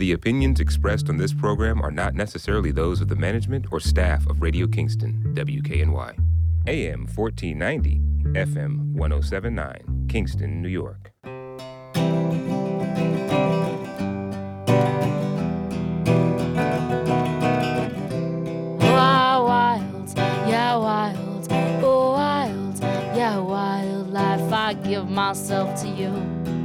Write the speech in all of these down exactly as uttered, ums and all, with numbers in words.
The opinions expressed on this program are not necessarily those of the management or staff of Radio Kingston, W K N Y. A M fourteen ninety, F M one oh seven point nine, Kingston, New York. Oh, wild, yeah, wild, oh, wild, yeah, wildlife, I give myself to you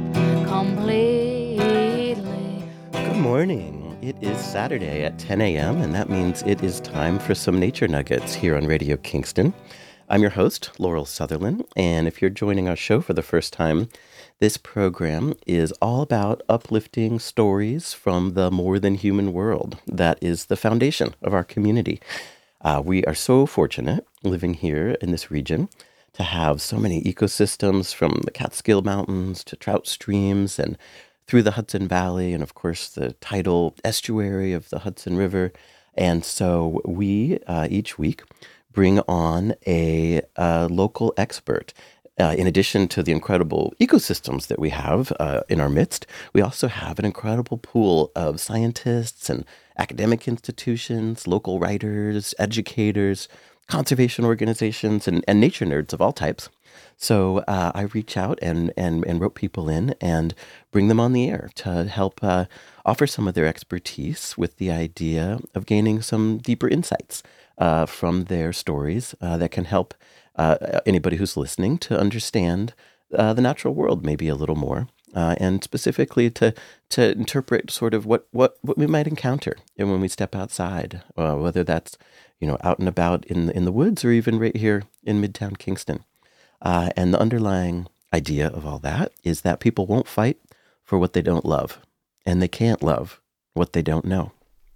completely. Good morning. It is Saturday at ten a.m., and that means it is time for some Nature Nuggets here on Radio Kingston. I'm your host, Laurel Sutherland, and if you're joining our show for the first time, this program is all about uplifting stories from the more than human world that is the foundation of our community. Uh, we are so fortunate living here in this region to have so many ecosystems, from the Catskill Mountains to trout streams and through the Hudson Valley, and of course the tidal estuary of the Hudson River. And so we, uh, each week, bring on a, uh local expert. Uh, in addition to the incredible ecosystems that we have uh, in our midst, we also have an incredible pool of scientists and academic institutions, local writers, educators, conservation organizations, and, and nature nerds of all types. So uh, I reach out and, and, and rope people in and bring them on the air to help uh, offer some of their expertise with the idea of gaining some deeper insights uh, from their stories uh, that can help uh, anybody who's listening to understand uh, the natural world maybe a little more, uh, and specifically to to interpret sort of what, what, what we might encounter and when we step outside, uh, whether that's you know out and about in the, in the woods or even right here in Midtown Kingston. Uh, and the underlying idea of all that is that people won't fight for what they don't love, and they can't love what they don't know.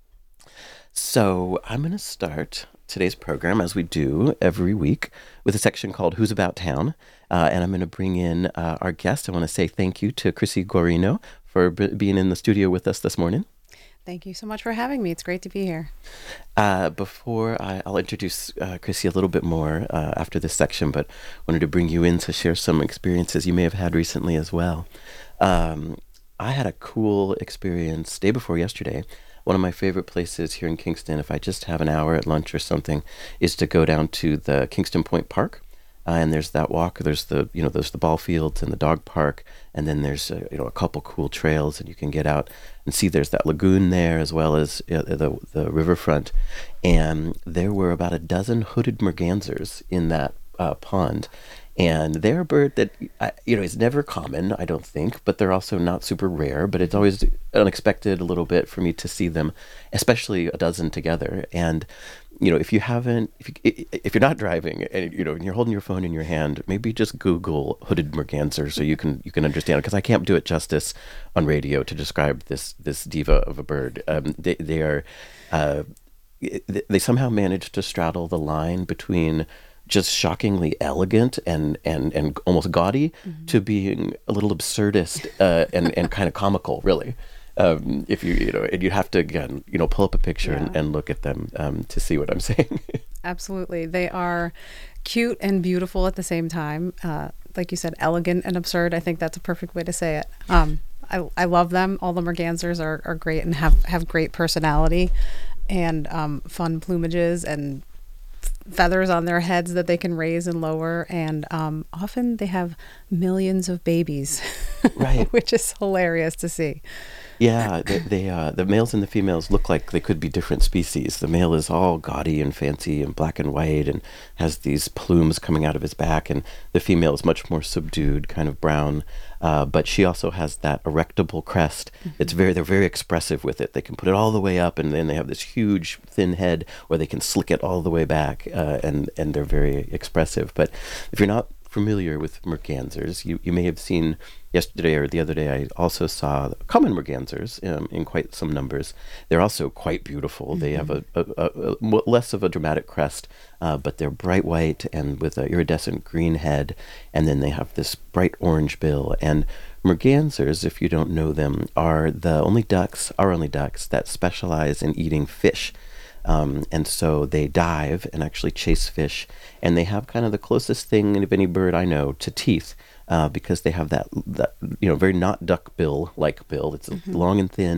So I'm going to start today's program, as we do every week, with a section called Who's About Town, uh, and I'm going to bring in uh, our guest. I want to say thank you to Chrissy Guarino for b- being in the studio with us this morning. Thank you so much for having me. It's great to be here. Uh, before I, I'll introduce uh, Chrissy a little bit more uh, after this section, but wanted to bring you in to share some experiences you may have had recently as well. Um, I had a cool experience day before yesterday. One of my favorite places here in Kingston, if I just have an hour at lunch or something, is to go down to the Kingston Point Park. Uh, and there's that walk. There's the you know there's the ball fields and the dog park, and then there's uh, you know a couple cool trails, and you can get out and see. There's that lagoon there as well as uh, the the riverfront, and there were about a dozen hooded mergansers in that uh, pond. And they're a bird that, you know, is never common, I don't think, but they're also not super rare. But it's always unexpected a little bit for me to see them, especially a dozen together. And, you know, if you haven't, if, you, if you're not driving and, you know, and you're holding your phone in your hand, maybe just Google hooded merganser so you can you can understand it. Because I can't do it justice on radio to describe this this diva of a bird. Um, they, they are, uh, they somehow manage to straddle the line between just shockingly elegant and and and almost gaudy, mm-hmm. to being a little absurdist uh, and and kind of comical, really. Um, if you you know, and you have to again you know pull up a picture yeah. and, and look at them um, to see what I'm saying. Absolutely, they are cute and beautiful at the same time. Uh, like you said, elegant and absurd. I think that's a perfect way to say it. Um, I I love them. All the mergansers are are great and have have great personality and um, fun plumages and feathers on their heads that they can raise and lower, and um, often they have millions of babies, right? Which is hilarious to see. Yeah, they, they uh, the males and the females look like they could be different species. The male is all gaudy and fancy and black and white and has these plumes coming out of his back, and the female is much more subdued, kind of brown. Uh, but she also has that erectable crest. Mm-hmm. It's very they're very expressive with it. They can put it all the way up, and then they have this huge thin head where they can slick it all the way back, uh, and and they're very expressive. But if you're not familiar with mergansers, you, you may have seen yesterday or the other day, I also saw common mergansers um, in quite some numbers. They're also quite beautiful. Mm-hmm. They have a, a, a, a less of a dramatic crest, uh, but they're bright white and with an iridescent green head, and then they have this bright orange bill. And mergansers, if you don't know them, are the only ducks, our only ducks, that specialize in eating fish. Um, and so they dive and actually chase fish, and they have kind of the closest thing of any bird I know to teeth, uh, because they have that, that, you know, very not duck bill like bill. It's mm-hmm. long and thin,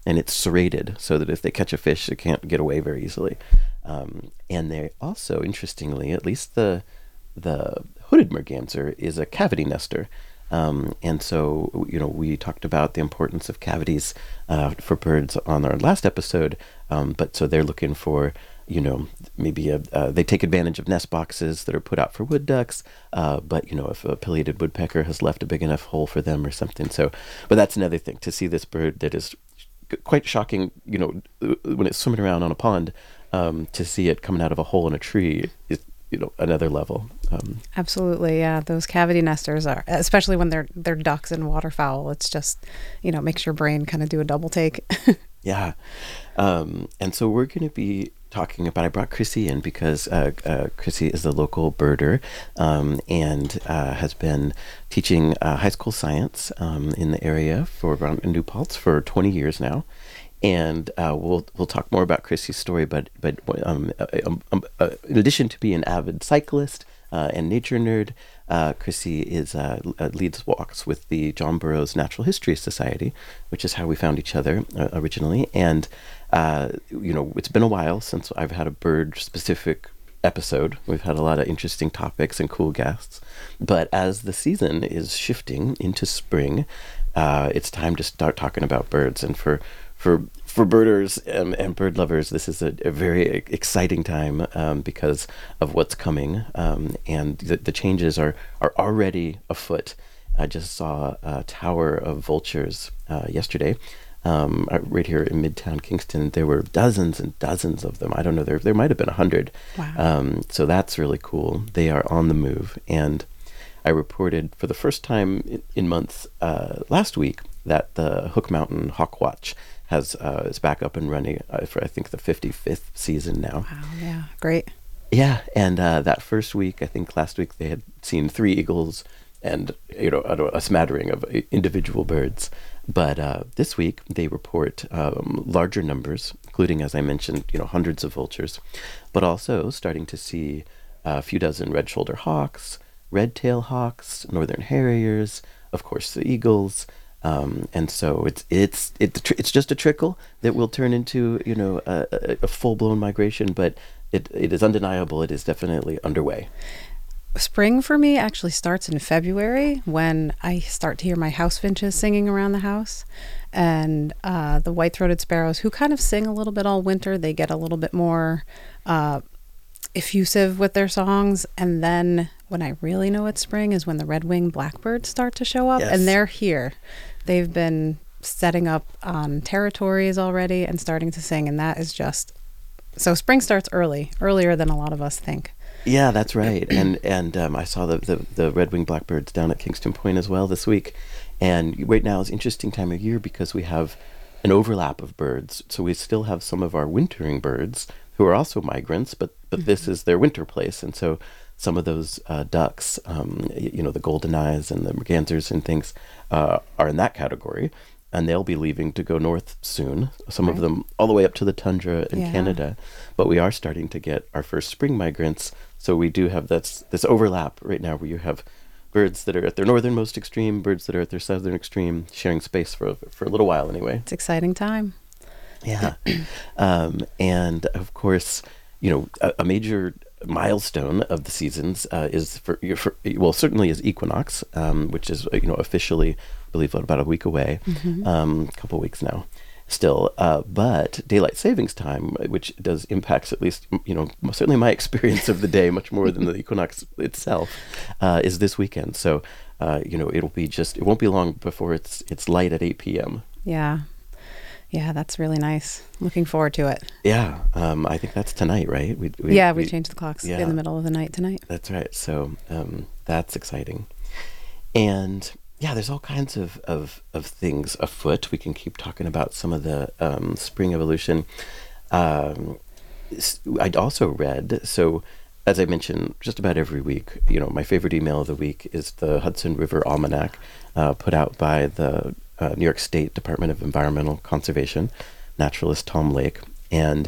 and it's serrated so that if they catch a fish, it can't get away very easily. Um, and they also, interestingly, at least the the hooded merganser is a cavity nester. Um, and so, you know, we talked about the importance of cavities uh, for birds on our last episode. Um, but so they're looking for, you know, maybe a, uh, they take advantage of nest boxes that are put out for wood ducks. Uh, but, you know, if a pileated woodpecker has left a big enough hole for them or something. So, but that's another thing, to see this bird that is quite shocking, you know, when it's swimming around on a pond, um, to see it coming out of a hole in a tree is, you know, another level. Um, Absolutely, yeah. Those cavity nesters are, especially when they're they're ducks and waterfowl. It's just, you know, makes your brain kind of do a double take. yeah, um, and so we're going to be talking about. I brought Chrissy in because uh, uh, Chrissy is a local birder um, and uh, has been teaching uh, high school science um, in the area for around in New Paltz for twenty years now. And uh, we'll we'll talk more about Chrissy's story, but but um, um, um, uh, in addition to being an avid cyclist uh, and nature nerd, uh, Chrissy is uh, leads walks with the John Burroughs Natural History Society, which is how we found each other uh, originally. And uh, you know, it's been a while since I've had a bird-specific episode. We've had a lot of interesting topics and cool guests, but as the season is shifting into spring, uh, it's time to start talking about birds. And for For for birders and, and bird lovers, this is a, a very exciting time um, because of what's coming, um, and the, the changes are, are already afoot. I just saw a tower of vultures uh, yesterday, um, right here in Midtown Kingston. There were dozens and dozens of them. I don't know, there there might have been a hundred. Wow. Um, so that's really cool. They are on the move, and I reported for the first time in, in months uh, last week that the Hook Mountain Hawk Watch has uh, is back up and running uh, for I think the fifty-fifth season now. Wow, yeah, great. Yeah, and uh, that first week, I think last week they had seen three eagles and you know a, a smattering of individual birds. But uh, this week they report um, larger numbers, including, as I mentioned, you know hundreds of vultures, but also starting to see a few dozen red-shoulder hawks, red-tail hawks, northern harriers, of course the eagles. Um, and so it's it's it's it's just a trickle that will turn into you know a, a full-blown migration, but it it is undeniable. It is definitely underway. Spring for me actually starts in February when I start to hear my house finches singing around the house, and uh, the white-throated sparrows, who kind of sing a little bit all winter. They get a little bit more uh, effusive with their songs, and then when I really know it's spring is when the red-winged blackbirds start to show up. Yes. And they're here. They've been setting up on territories already and starting to sing, and that is just so spring starts early, earlier than a lot of us think. Yeah, that's right. and and um, I saw the, the, the red-winged blackbirds down at Kingston Point as well this week. And right now is an interesting time of year because we have an overlap of birds. So we still have some of our wintering birds who are also migrants, but, but mm-hmm. this is their winter place. And so some of those uh, ducks, um, you know, the golden eyes and the mergansers and things uh, are in that category. And they'll be leaving to go north soon, some right. of them all the way up to the tundra in yeah. Canada. But we are starting to get our first spring migrants. So we do have this, this overlap right now where you have birds that are at their northernmost extreme, birds that are at their southern extreme, sharing space for, for a little while anyway. It's exciting time. Yeah. um, and of course, you know, a, a major milestone of the seasons uh, is for, for well certainly is equinox, um, which is you know officially I believe about a week away, mm-hmm. um, a couple weeks now still, uh, but daylight savings time, which does impacts at least you know certainly my experience of the day much more than the equinox itself, uh, is this weekend. So uh, you know it'll be just it won't be long before it's it's light at eight p.m. Yeah. Yeah, that's really nice. Looking forward to it. Yeah, um, I think that's tonight, right? We, we yeah, we, we changed the clocks yeah. in the middle of the night tonight. That's right. So um, that's exciting. And yeah, there's all kinds of, of, of things afoot. We can keep talking about some of the um, spring evolution. Um, I'd also read, so as I mentioned, just about every week, you know, my favorite email of the week is the Hudson River Almanac, uh, put out by the Uh, New York State Department of Environmental Conservation, naturalist Tom Lake. And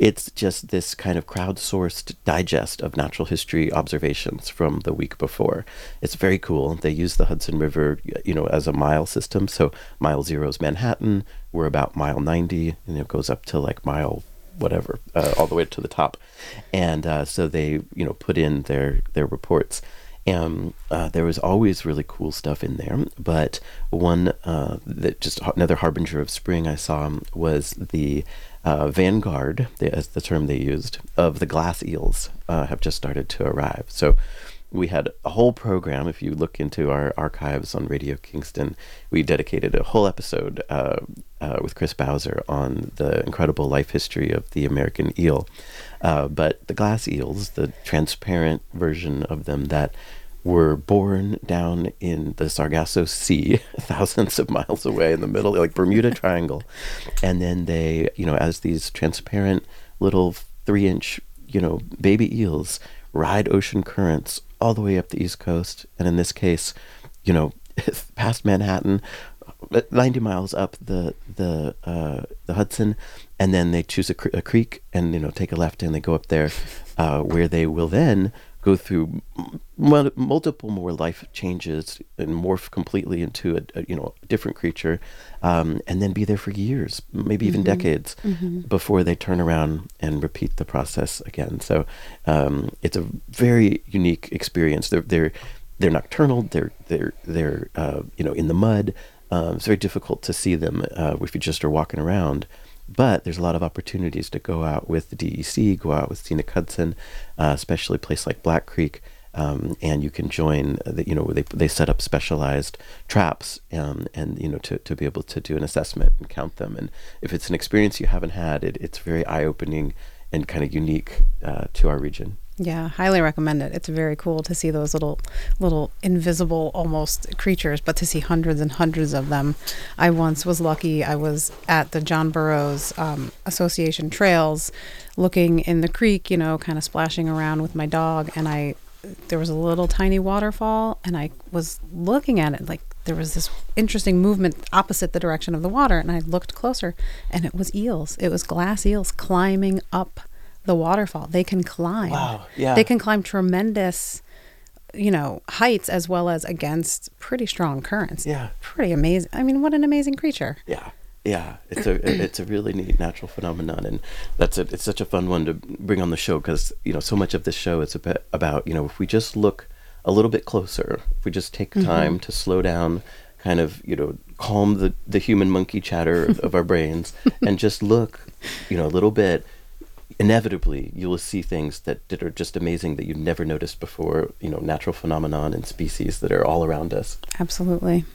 it's just this kind of crowdsourced digest of natural history observations from the week before. It's very cool. They use the Hudson River, you know, as a mile system. So mile zero is Manhattan. We're about mile ninety, and it goes up to like mile whatever, uh, all the way to the top. And uh, so they, you know, put in their, their reports. And uh, there was always really cool stuff in there. But one uh, that just another harbinger of spring I saw was the uh, vanguard, the, as the term they used, of the glass eels uh, have just started to arrive. So we had a whole program. If you look into our archives on Radio Kingston, we dedicated a whole episode uh, uh, with Chris Bowser on the incredible life history of the American eel. Uh, but the glass eels, the transparent version of them that were born down in the Sargasso Sea, thousands of miles away in the middle, like Bermuda Triangle. And then they, you know, as these transparent little three-inch, you know, baby eels ride ocean currents all the way up the East Coast. And in this case, you know, past Manhattan, ninety miles up the the uh, the Hudson, and then they choose a, cr- a creek and, you know, take a left and they go up there, uh, where they will then go through m- multiple more life changes and morph completely into a, a you know a different creature, um, and then be there for years, maybe even mm-hmm. decades, mm-hmm. before they turn around and repeat the process again. So um, it's a very unique experience. They're they're they're nocturnal. They're they're they're uh, you know in the mud. Um, it's very difficult to see them uh, if you just are walking around. But there's a lot of opportunities to go out with the D E C, go out with Scenic Hudson, uh, especially a place like Black Creek, um, and you can join. The, you know, they they set up specialized traps, um, and you know to, to be able to do an assessment and count them. And if it's an experience you haven't had, it, it's very eye-opening and kind of unique uh, to our region. Yeah, highly recommend it. It's very cool to see those little, little invisible almost creatures, but to see hundreds and hundreds of them. I once was lucky. I was at the John Burroughs um, Association trails, looking in the creek, you know, kind of splashing around with my dog, and I, there was a little tiny waterfall, and I was looking at it like there was this interesting movement opposite the direction of the water, and I looked closer, and it was eels. It was glass eels climbing up the waterfall. They can climb. Wow. Yeah. They can climb tremendous, you know, heights as well as against pretty strong currents. Yeah. Pretty amazing. I mean, what an amazing creature. Yeah. Yeah. It's a it's a really neat natural phenomenon, and that's a, it's such a fun one to bring on the show because, you know, so much of this show is a bit about, you know, if we just look a little bit closer, if we just take time mm-hmm. to slow down, kind of, you know, calm the, the human monkey chatter of, of our brains and just look, you know, a little bit, inevitably you will see things that, that are just amazing that you've never noticed before, you know, natural phenomenon and species that are all around us. Absolutely.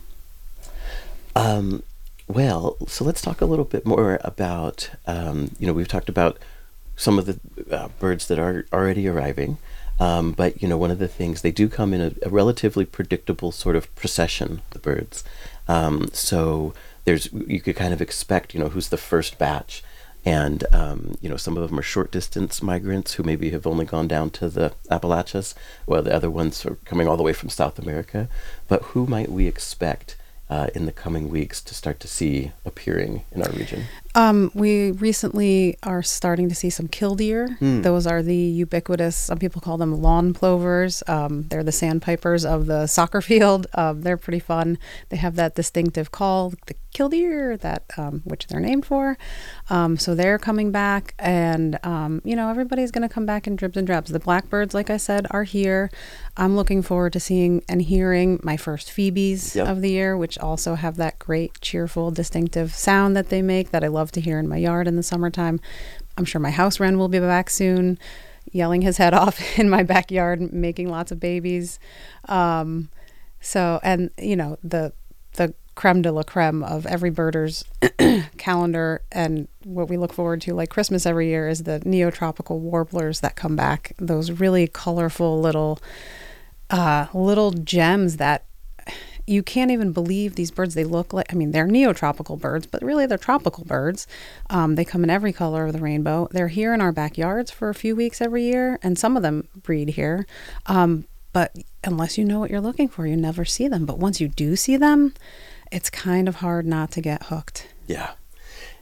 Um, well, so let's talk a little bit more about, um, you know, we've talked about some of the uh, birds that are already arriving, um, but, you know, one of the things, they do come in a, a relatively predictable sort of procession, the birds. Um, so there's, you could kind of expect, you know, who's the first batch. And, um, you know, some of them are short distance migrants who maybe have only gone down to the Appalachians, while the other ones are coming all the way from South America. But who might we expect uh, in the coming weeks to start to see appearing in our region? Um, we recently are starting to see some killdeer. Mm. Those are the ubiquitous, some people call them lawn plovers. Um, they're the sandpipers of the soccer field. Um, they're pretty fun. They have that distinctive call, the killdeer, that um, which they're named for. Um, so they're coming back, and um, you know, everybody's going to come back in dribs and drabs. The blackbirds, like I said, are here. I'm looking forward to seeing and hearing my first phoebes yep. of the year, which also have that great, cheerful, distinctive sound that they make that I love to hear in my yard in the summertime. I'm sure my house wren will be back soon, yelling his head off in my backyard, making lots of babies. Um, so, and you know, the the creme de la creme of every birder's calendar, and what we look forward to like Christmas every year, is the neotropical warblers that come back. Those really colorful little uh, little gems that you can't even believe these birds. They look like, I mean, they're neotropical birds, but really they're tropical birds. Um, they come in every color of the rainbow. They're here in our backyards for a few weeks every year, and some of them breed here. Um, but unless you know what you're looking for, you never see them. But once you do see them, it's kind of hard not to get hooked. Yeah.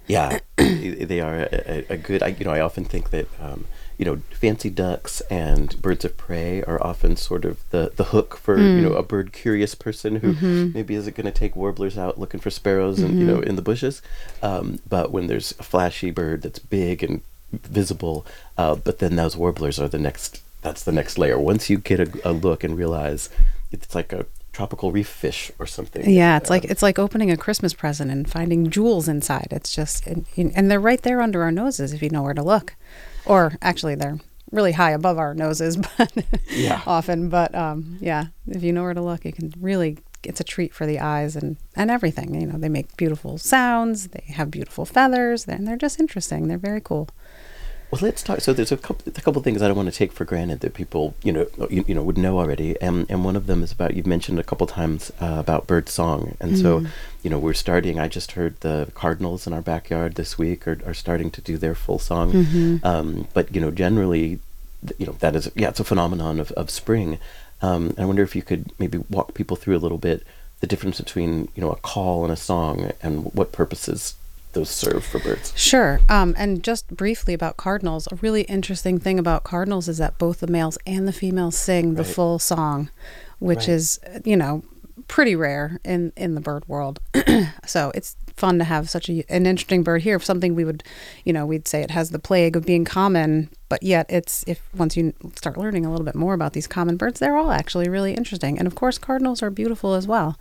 Yeah, they are a, a, a good. I, you know, I often think that um, you know, fancy ducks and birds of prey are often sort of the, the hook for mm. you know, a bird curious person who mm-hmm. maybe isn't going to take warblers out looking for sparrows and mm-hmm. you know, in the bushes. Um, but when there's a flashy bird that's big and visible, uh, but then those warblers are the next. That's the next layer. Once you get a, a look and realize it's like a tropical reef fish or something. Yeah, it's um, like it's like opening a Christmas present and finding jewels inside. It's just, and, and they're right there under our noses if you know where to look. Or actually, they're really high above our noses, but yeah. often. But um, yeah, if you know where to look, you can really. It's a treat for the eyes and, and everything. You know, they make beautiful sounds. They have beautiful feathers, and they're just interesting. They're very cool. Well, let's talk. So there's a couple, a couple things I don't want to take for granted that people, you know, you, you know, would know already. And and one of them is about, you've mentioned a couple times uh, about bird song. And mm. so, you know, we're starting, I just heard the cardinals in our backyard this week are, are starting to do their full song. Mm-hmm. Um, but, you know, generally, you know, that is, yeah, it's a phenomenon of, of spring. Um, and I wonder if you could maybe walk people through a little bit the difference between, you know, a call and a song and what purposes those serve for birds. Sure. Um, and just briefly about cardinals, a really interesting thing about cardinals is that both the males and the females sing the right. full song, which right. is, you know, pretty rare in, in the bird world. So it's fun to have such a, an interesting bird here. Something we would, you know, we'd say it has the plague of being common, but yet it's, if once you start learning a little bit more about these common birds, they're all actually really interesting. And of course, cardinals are beautiful as well.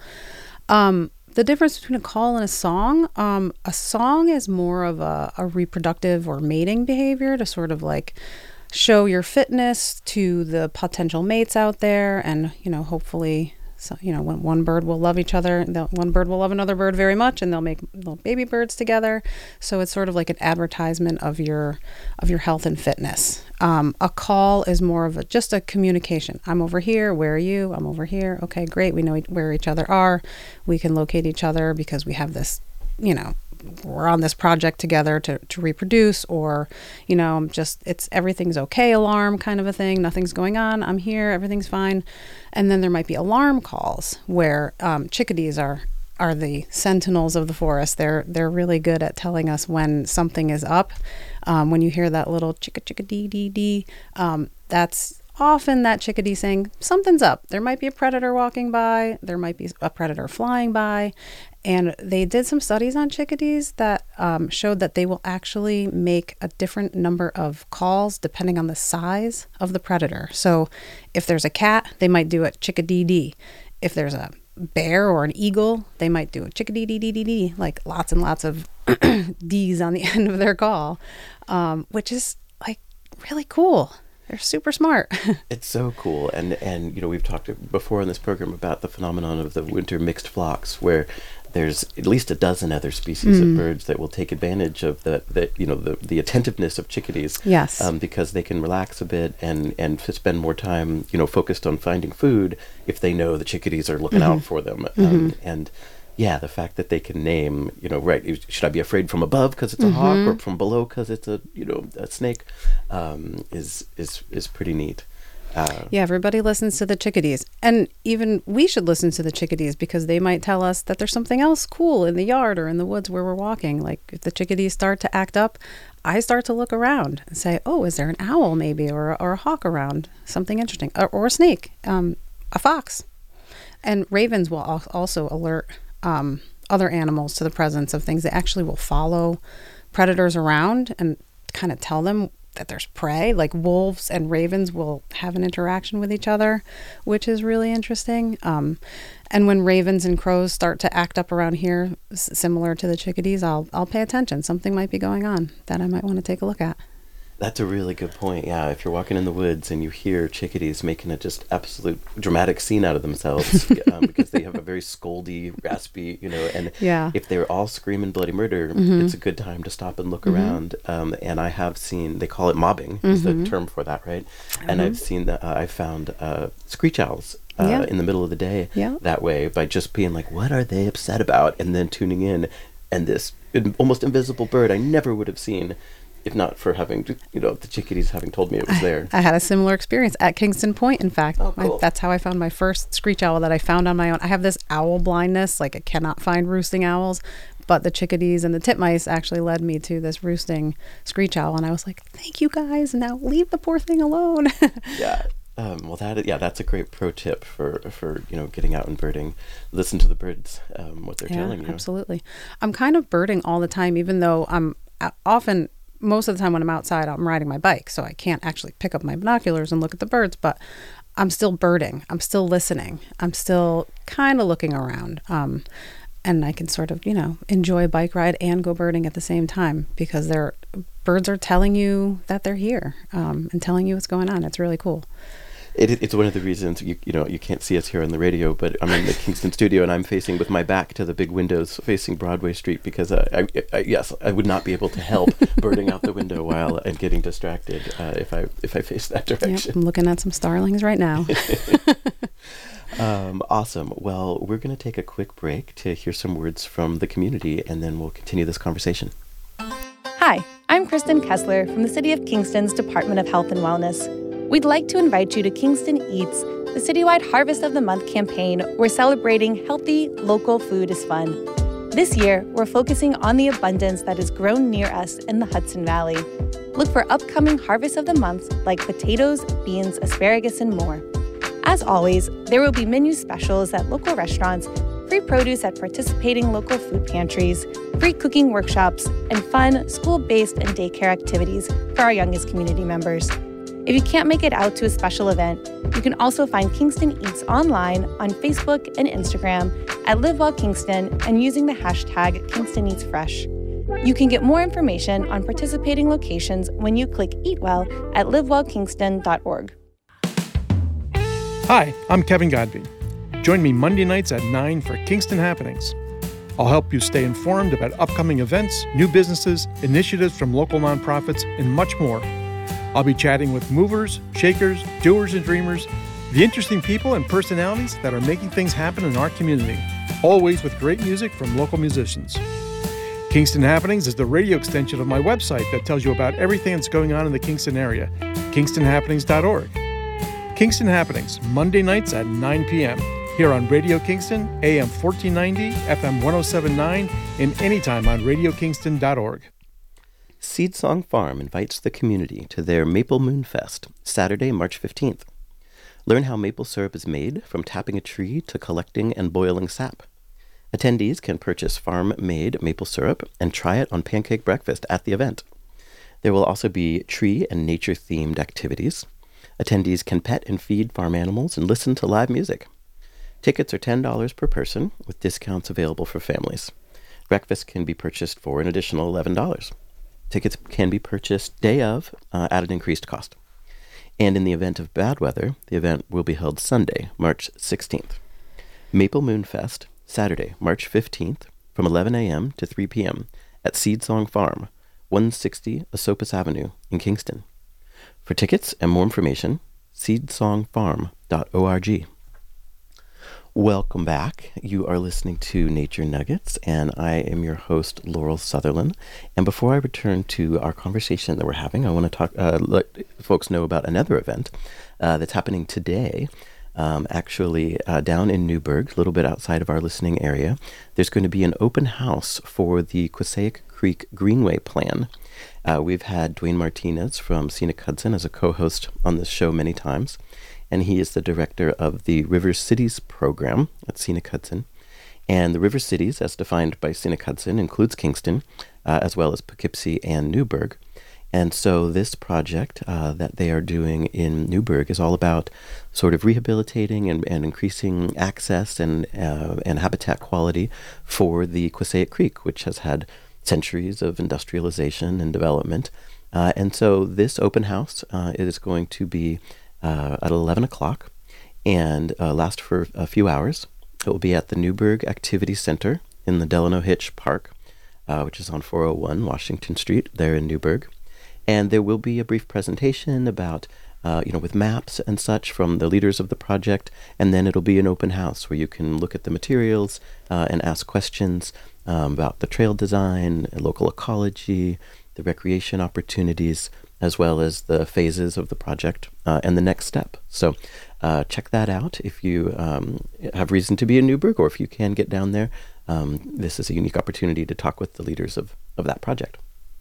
Um, The difference between a call and a song, um, a song is more of a, a reproductive or mating behavior to sort of like show your fitness to the potential mates out there. And, you know, hopefully, so, you know, when one bird will love each other, one bird will love another bird very much, and they'll make little baby birds together. So it's sort of like an advertisement of your of your health and fitness. Um, a call is more of a, just a communication. I'm over here. Where are you? I'm over here. Okay, great. We know where each other are. We can locate each other because we have this, you know, we're on this project together to, to reproduce, or, you know, just it's everything's okay alarm kind of a thing. Nothing's going on. I'm here. Everything's fine. And then there might be alarm calls where um, chickadees are are the sentinels of the forest. They're they're really good at telling us when something is up. Um, when you hear that little chicka chicka dee dee dee, um, that's often that chickadee saying something's up. There might be a predator walking by. There might be a predator flying by. And they did some studies on chickadees that um, showed that they will actually make a different number of calls depending on the size of the predator. So if there's a cat, they might do it chickadee-dee. If there's a bear or an eagle, they might do a chickadee-dee-dee-dee-dee, like lots and lots of D's on the end of their call, um, which is like really cool. They're super smart. It's so cool. And, and, you know, we've talked before in this program about the phenomenon of the winter mixed flocks, where there's at least a dozen other species mm. of birds that will take advantage of the, the you know, the, the attentiveness of chickadees. Yes. Um, because they can relax a bit and, and spend more time, you know, focused on finding food if they know the chickadees are looking mm-hmm. out for them. Um, mm-hmm. And yeah, the fact that they can name, you know, right, should I be afraid from above because it's a mm-hmm. hawk, or from below because it's a, you know, a snake, um, is, is, is pretty neat. Uh, yeah, everybody listens to the chickadees. And even we should listen to the chickadees because they might tell us that there's something else cool in the yard or in the woods where we're walking. Like if the chickadees start to act up, I start to look around and say, oh, is there an owl maybe, or, or a hawk around? Something interesting. Or, or a snake, um, a fox. And ravens will al- also alert um, other animals to the presence of things. They actually will follow predators around and kind of tell them that there's prey. Like wolves and ravens will have an interaction with each other, which is really interesting. Um, and when ravens and crows start to act up around here, s- similar to the chickadees, I'll I'll pay attention. Something might be going on that I might want to take a look at. That's a really good point. Yeah, if you're walking in the woods and you hear chickadees making a just absolute dramatic scene out of themselves um, because they have a very scoldy, raspy, you know, and yeah. if they're all screaming bloody murder, mm-hmm. it's a good time to stop and look mm-hmm. around. Um, and I have seen, they call it mobbing, mm-hmm. is the term for that, right? Mm-hmm. And I've seen that, uh, I found uh, screech owls uh, yeah. in the middle of the day yeah. that way, by just being like, what are they upset about? And then tuning in, and this almost invisible bird I never would have seen if not for having, you know, the chickadees having told me it was there. I, I had a similar experience at Kingston Point, in fact. Oh, cool. I, that's how I found my first screech owl that I found on my own. I have this owl blindness, like I cannot find roosting owls, but the chickadees and the titmice actually led me to this roosting screech owl, and I was like, thank you guys, now leave the poor thing alone. Yeah. Um, well, that yeah, that's a great pro tip for, for you know, getting out and birding. Listen to the birds, um, what they're yeah, telling you. Absolutely. I'm kind of birding all the time, even though I'm often, most of the time when I'm outside, I'm riding my bike, so I can't actually pick up my binoculars and look at the birds, but I'm still birding. I'm still listening. I'm still kind of looking around. Um, and I can sort of, you know, enjoy a bike ride and go birding at the same time, because they're, birds are telling you that they're here, um, and telling you what's going on. It's really cool. It, it's one of the reasons, you, you know, you can't see us here on the radio, but I'm in the Kingston studio and I'm facing with my back to the big windows facing Broadway Street, because, uh, I, I, yes, I would not be able to help birding out the window while and getting distracted uh, if I if I face that direction. Yep, I'm looking at some starlings right now. um, awesome. Well, we're going to take a quick break to hear some words from the community, and then we'll continue this conversation. Hi, I'm Kristen Kessler from the City of Kingston's Department of Health and Wellness. We'd like to invite you to Kingston Eats, the citywide Harvest of the Month campaign where celebrating healthy, local food is fun. This year, we're focusing on the abundance that is grown near us in the Hudson Valley. Look for upcoming Harvest of the Month like potatoes, beans, asparagus, and more. As always, there will be menu specials at local restaurants, free produce at participating local food pantries, free cooking workshops, and fun school-based and daycare activities for our youngest community members. If you can't make it out to a special event, you can also find Kingston Eats online on Facebook and Instagram at Live Well Kingston and using the hashtag Kingston Eats Fresh. You can get more information on participating locations when you click Eat Well at live well kingston dot org. Hi, I'm Kevin Godby. Join me Monday nights at nine for Kingston Happenings. I'll help you stay informed about upcoming events, new businesses, initiatives from local nonprofits, and much more. I'll be chatting with movers, shakers, doers, and dreamers, the interesting people and personalities that are making things happen in our community, always with great music from local musicians. Kingston Happenings is the radio extension of my website that tells you about everything that's going on in the Kingston area, kingston happenings dot org. Kingston Happenings, Monday nights at nine p.m., here on Radio Kingston, A M fourteen ninety, F M one oh seven point nine, and anytime on radio kingston dot org. Seed Song Farm invites the community to their Maple Moon Fest, Saturday, March fifteenth. Learn how maple syrup is made, from tapping a tree to collecting and boiling sap. Attendees can purchase farm-made maple syrup and try it on pancake breakfast at the event. There will also be tree and nature-themed activities. Attendees can pet and feed farm animals and listen to live music. Tickets are ten dollars per person, with discounts available for families. Breakfast can be purchased for an additional eleven dollars. Tickets can be purchased day of uh, at an increased cost. And in the event of bad weather, the event will be held Sunday, March sixteenth. Maple Moon Fest, Saturday, March fifteenth, from eleven a.m. to three p.m. at Seed Song Farm, one sixty Esopus Avenue in Kingston. For tickets and more information, seed song farm dot org. Welcome back. You are listening to Nature Nuggets, and I am your host, Laurel Sutherland. And before I return to our conversation that we're having, I want to talk, uh, let folks know about another event uh, that's happening today. Um, actually, uh, down in Newburgh, a little bit outside of our listening area, there's going to be an open house for the Quissaic Creek Greenway Plan. Uh, we've had Dwayne Martinez from Scenic Hudson as a co-host on this show many times, and he is the director of the River Cities program at Scenic Hudson. And the River Cities, as defined by Scenic Hudson, includes Kingston, uh, as well as Poughkeepsie and Newburgh. And so this project uh, that they are doing in Newburgh is all about sort of rehabilitating and, and increasing access and uh, and habitat quality for the Quissaic Creek, which has had centuries of industrialization and development. Uh, and so this open house uh, is going to be uh, at eleven o'clock and uh, last for a few hours. It will be at the Newburgh Activity Center in the Delano Hitch Park, uh, which is on four oh one Washington Street there in Newburgh. And there will be a brief presentation about, uh, you know, with maps and such from the leaders of the project. And then it'll be an open house where you can look at the materials uh, and ask questions um, about the trail design, local ecology, the recreation opportunities, as well as the phases of the project uh, and the next step. So uh, check that out if you um, have reason to be in Newburgh, or if you can get down there. Um, this is a unique opportunity to talk with the leaders of, of that project.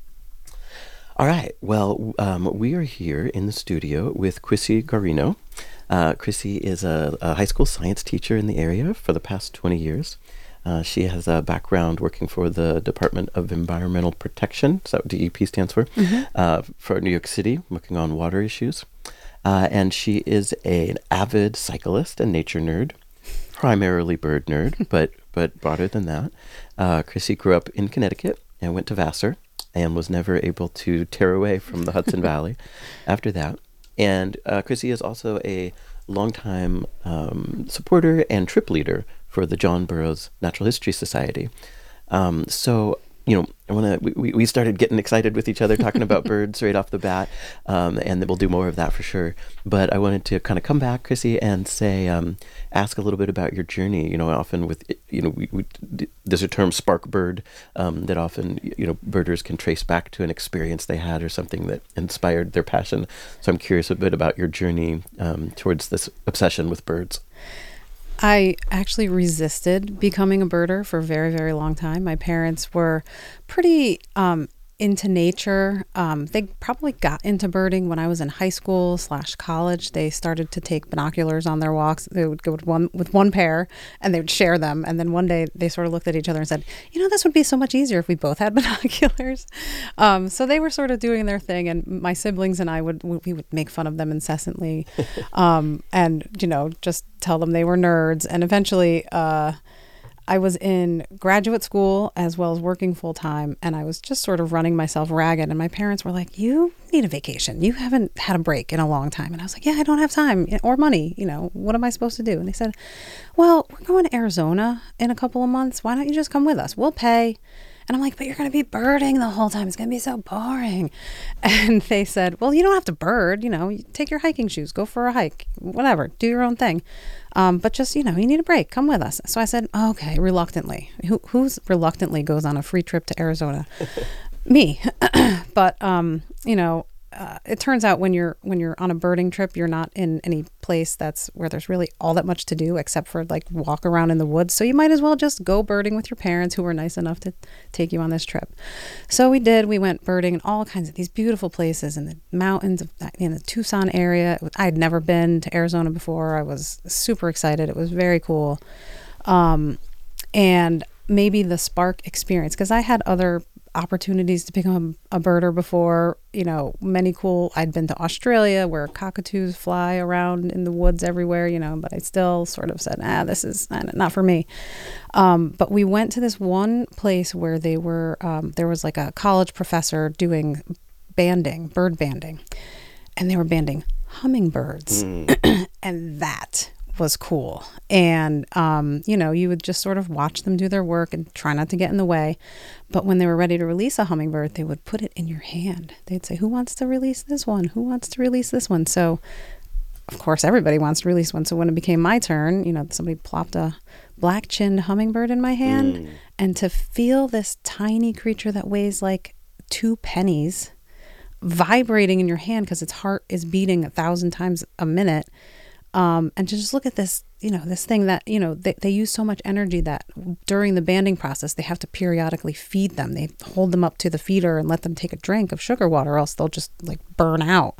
All right. Well, um, we are here in the studio with Chrissy Garino. Uh, Chrissy is a, a high school science teacher in the area for the past twenty years. Uh, she has a background working for the Department of Environmental Protection, so D E P stands for, mm-hmm. uh, for New York City, working on water issues. Uh, and she is a, an avid cyclist and nature nerd, primarily bird nerd, but but broader than that. Uh, Chrissy grew up in Connecticut and went to Vassar and was never able to tear away from the Hudson Valley after that. And uh, Chrissy is also a longtime um, supporter and trip leader for the John Burroughs Natural History Society. Um, so, you know, I want to. We, we started getting excited with each other talking about birds right off the bat, um, and we'll do more of that for sure. But I wanted to kind of come back, Chrissy, and say, um, ask a little bit about your journey. You know, often with, you know, we, we there's a term spark bird um, that often, you know, birders can trace back to an experience they had or something that inspired their passion. So I'm curious a bit about your journey um, towards this obsession with birds. I actually resisted becoming a birder for a very, very long time. My parents were pretty um, into nature. Um, they probably got into birding when I was in high school slash college. They started to take binoculars on their walks. They would go with one, with one pair and they would share them. And then one day they sort of looked at each other and said, you know, this would be so much easier if we both had binoculars. Um, so they were sort of doing their thing. And my siblings and I would, we would make fun of them incessantly um, and, you know, just tell them they were nerds. And eventually, uh, I was in graduate school as well as working full time, and I was just sort of running myself ragged. And my parents were like, you need a vacation. You haven't had a break in a long time. And I was like, yeah, I don't have time or money. You know, what am I supposed to do? And they said, well, we're going to Arizona in a couple of months. Why don't you just come with us? We'll pay. And I'm like, but you're going to be birding the whole time. It's going to be so boring. And they said, well, you don't have to bird. You know, you take your hiking shoes, go for a hike, whatever, do your own thing. Um, but just, you know, you need a break. Come with us. So I said, okay, reluctantly. Who who's reluctantly goes on a free trip to Arizona? Me. But, um, you know, uh, it turns out when you're when you're on a birding trip, you're not in any place that's where there's really all that much to do except for like walk around in the woods. So you might as well just go birding with your parents who were nice enough to take you on this trip. So we did. We went birding in all kinds of these beautiful places in the mountains of in the Tucson area. I had never been to Arizona before. I was super excited. It was very cool. Um, and maybe the spark experience, because I had other opportunities to become a birder before, you know, many cool. I'd been to Australia where cockatoos fly around in the woods everywhere, you know, but I still sort of said, ah, this is not for me. Um, but we went to this one place where they were, um, there was like a college professor doing banding, bird banding, and they were banding hummingbirds. Mm. And that was cool. And, um, you know, you would just sort of watch them do their work and try not to get in the way. But when they were ready to release a hummingbird, they would put it in your hand. They'd say, who wants to release this one? Who wants to release this one? So, of course, everybody wants to release one. So when it became my turn, you know, somebody plopped a black-chinned hummingbird in my hand. Mm. And to feel this tiny creature that weighs like two pennies vibrating in your hand because its heart is beating a thousand times a minute. Um, and to just look at this, you know, this thing that, you know, they, they use so much energy that during the banding process, they have to periodically feed them. They hold them up to the feeder and let them take a drink of sugar water, or else they'll just like burn out.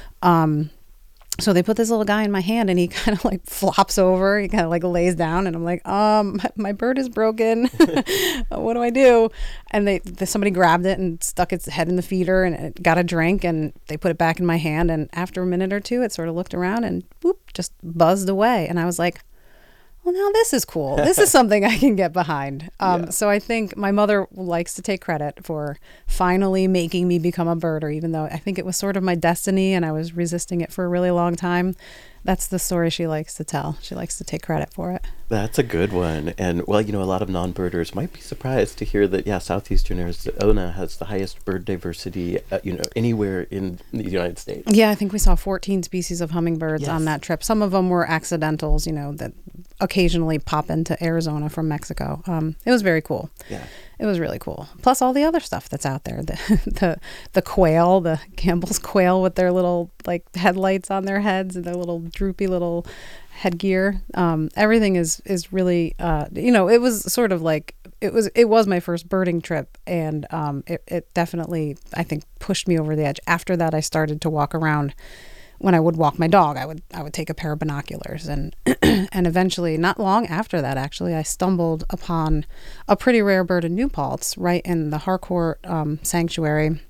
Um, so they put this little guy in my hand and he kind of like flops over. He kind of like lays down and I'm like, um, my, my bird is broken. What do I do? And they, they, somebody grabbed it and stuck its head in the feeder and it got a drink and they put it back in my hand. And after a minute or two, it sort of looked around and whoop, just buzzed away. And I was like, well, now this is cool. This is something I can get behind. Um, yeah. So I think my mother likes to take credit for finally making me become a birder, even though I think it was sort of my destiny and I was resisting it for a really long time. That's the story she likes to tell. She likes to take credit for it. That's a good one. And, well, you know, a lot of non-birders might be surprised to hear that, yeah, southeastern Arizona has the highest bird diversity, uh, you know, anywhere in the United States. Yeah, I think we saw fourteen species of hummingbirds yes. on that trip. Some of them were accidentals, you know, that occasionally pop into Arizona from Mexico. Um, it was very cool. Yeah. It was really cool. Plus all the other stuff that's out there. The the the quail, the Campbell's quail with their little like headlights on their heads and their little droopy little headgear. Um, everything is is really uh, you know, it was sort of like it was it was my first birding trip, and um, it, it definitely, I think, pushed me over the edge. After that, I started to walk around. When I would walk my dog, I would I would take a pair of binoculars, and and eventually, not long after that, actually, I stumbled upon a pretty rare bird in New Paltz, right in the Harcourt um, Sanctuary,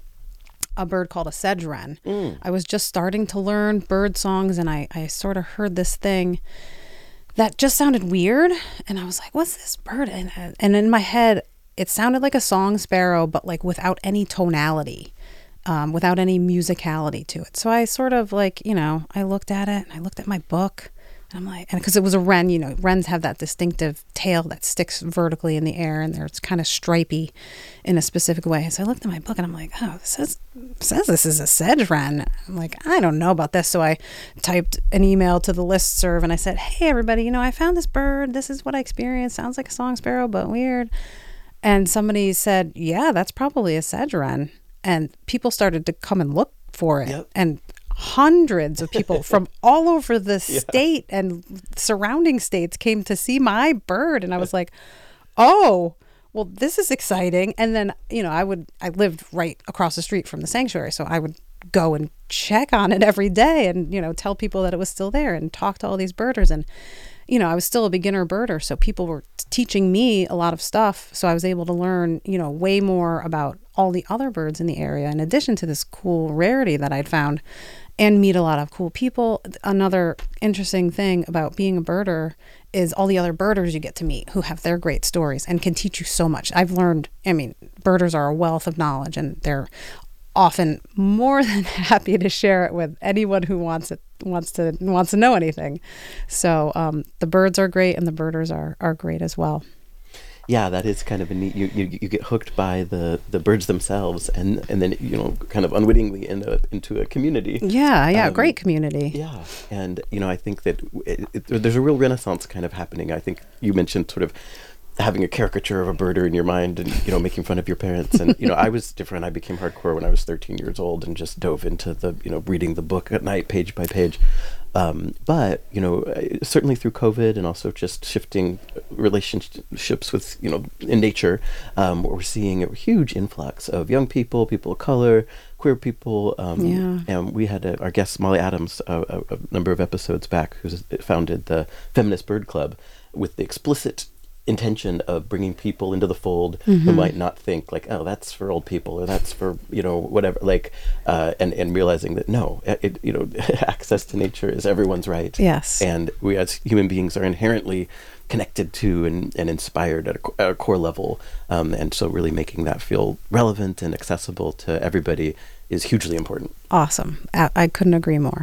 a bird called a sedge wren. Mm. I was just starting to learn bird songs, and I, I sort of heard this thing that just sounded weird, and I was like, what's this bird? And, and in my head, it sounded like a song sparrow, but like without any tonality. Um, without any musicality to it. So I sort of like, you know, I looked at it and I looked at my book, and I'm like, and because it was a wren, you know, wrens have that distinctive tail that sticks vertically in the air, and it's kind of stripy in a specific way. So I looked at my book and I'm like, oh, it says, it says this is a sedge wren. I'm like, I don't know about this. So I typed an email to the listserv and I said, hey, everybody, you know, I found this bird. This is what I experienced. Sounds like a song sparrow, but weird. And somebody said, yeah, that's probably a sedge wren. And people started to come and look for it. Yep. And hundreds of people from all over the yeah. state and surrounding states came to see my bird. And I was like, oh, well, this is exciting. And then, you know, I would, I lived right across the street from the sanctuary. So I would go and check on it every day and, you know, tell people that it was still there and talk to all these birders. And, you know, I was still a beginner birder. So people were teaching me a lot of stuff. So I was able to learn, you know, way more about all the other birds in the area, in addition to this cool rarity that I'd found, and meet a lot of cool people. Another interesting thing about being a birder is all the other birders you get to meet who have their great stories and can teach you so much. I've learned, I mean, birders are a wealth of knowledge, and they're often more than happy to share it with anyone who wants it, wants to wants to know anything. So um, the birds are great, and the birders are are great as well. Yeah, that is kind of a neat. You you, you get hooked by the, the birds themselves, and, and then, you know, kind of unwittingly end up into a community. Yeah, yeah, um, great community. Yeah, and you know, I think that it, it, there's a real renaissance kind of happening. I think you mentioned sort of having a caricature of a birder in your mind, and, you know, making fun of your parents. And, you know, I was different. I became hardcore when I was thirteen years old and just dove into the, you know, reading the book at night, page by page. Um, but, you know, certainly through COVID and also just shifting relationships with, you know, in nature, um, we're seeing a huge influx of young people, people of color, queer people. Um, yeah. And we had a, our guest, Molly Adams, uh, a, a number of episodes back, who founded the Feminist Bird Club with the explicit intention of bringing people into the fold mm-hmm. who might not think like, oh, that's for old people, or that's for, you know, whatever, like, uh, and, and realizing that no, it, you know, access to nature is everyone's right. Yes. And we as human beings are inherently connected to and, and inspired at a, at a core level. Um, and so really making that feel relevant and accessible to everybody is hugely important. Awesome. I, I couldn't agree more.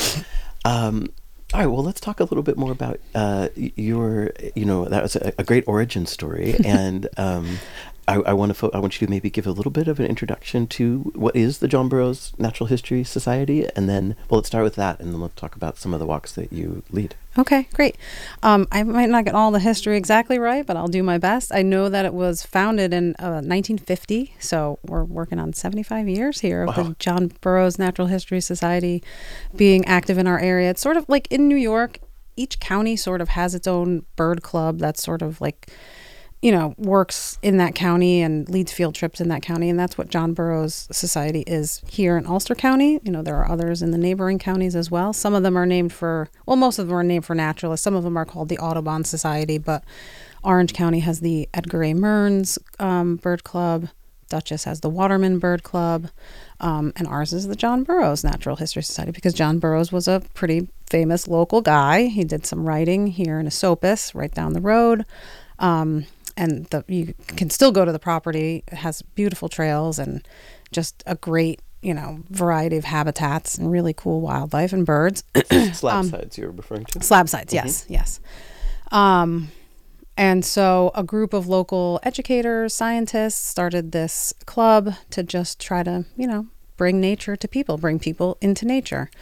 Um, All right, well, let's talk a little bit more about uh, your, you know, that was a, a great origin story. And um, I, I want to, fo- I want you to maybe give a little bit of an introduction to what is the John Burroughs Natural History Society. And then, well, let's start with that, and then let's talk about some of the walks that you lead. Okay, great. Um, I might not get all the history exactly right, but I'll do my best. I know that it was founded in uh, nineteen fifty, so we're working on seventy-five years here of wow. the John Burroughs Natural History Society being active in our area. It's sort of like in New York, each county sort of has its own bird club that's sort of like, you know, works in that county and leads field trips in that county. And that's what John Burroughs Society is here in Ulster County. You know, there are others in the neighboring counties as well. Some of them are named for, well, most of them are named for naturalists. Some of them are called the Audubon Society, but Orange County has the Edgar A. Mearns um, Bird Club. Dutchess has the Waterman Bird Club. Um, and ours is the John Burroughs Natural History Society, because John Burroughs was a pretty famous local guy. He did some writing here in Esopus, right down the road. Um, And the, you can still go to the property. It has beautiful trails and just a great, you know, variety of habitats and really cool wildlife and birds. Slab um, sides you're referring to? Slab sides, mm-hmm. yes, yes. Um, and so a group of local educators, scientists started this club to just try to, you know, bring nature to people, bring people into nature.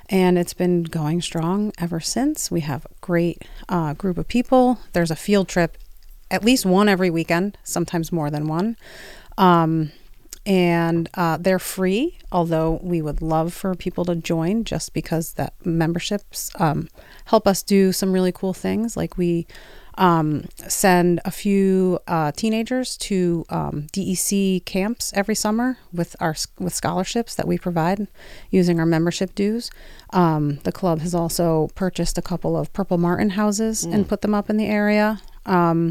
and it's been going strong ever since. We have a great uh, group of people. There's a field trip, at least one every weekend, sometimes more than one. Um, and uh, they're free, although we would love for people to join just because that memberships um, help us do some really cool things. Like we um, send a few uh, teenagers to um, D E C camps every summer with our with scholarships that we provide using our membership dues. Um, the club has also purchased a couple of Purple Martin houses mm. and put them up in the area. Um,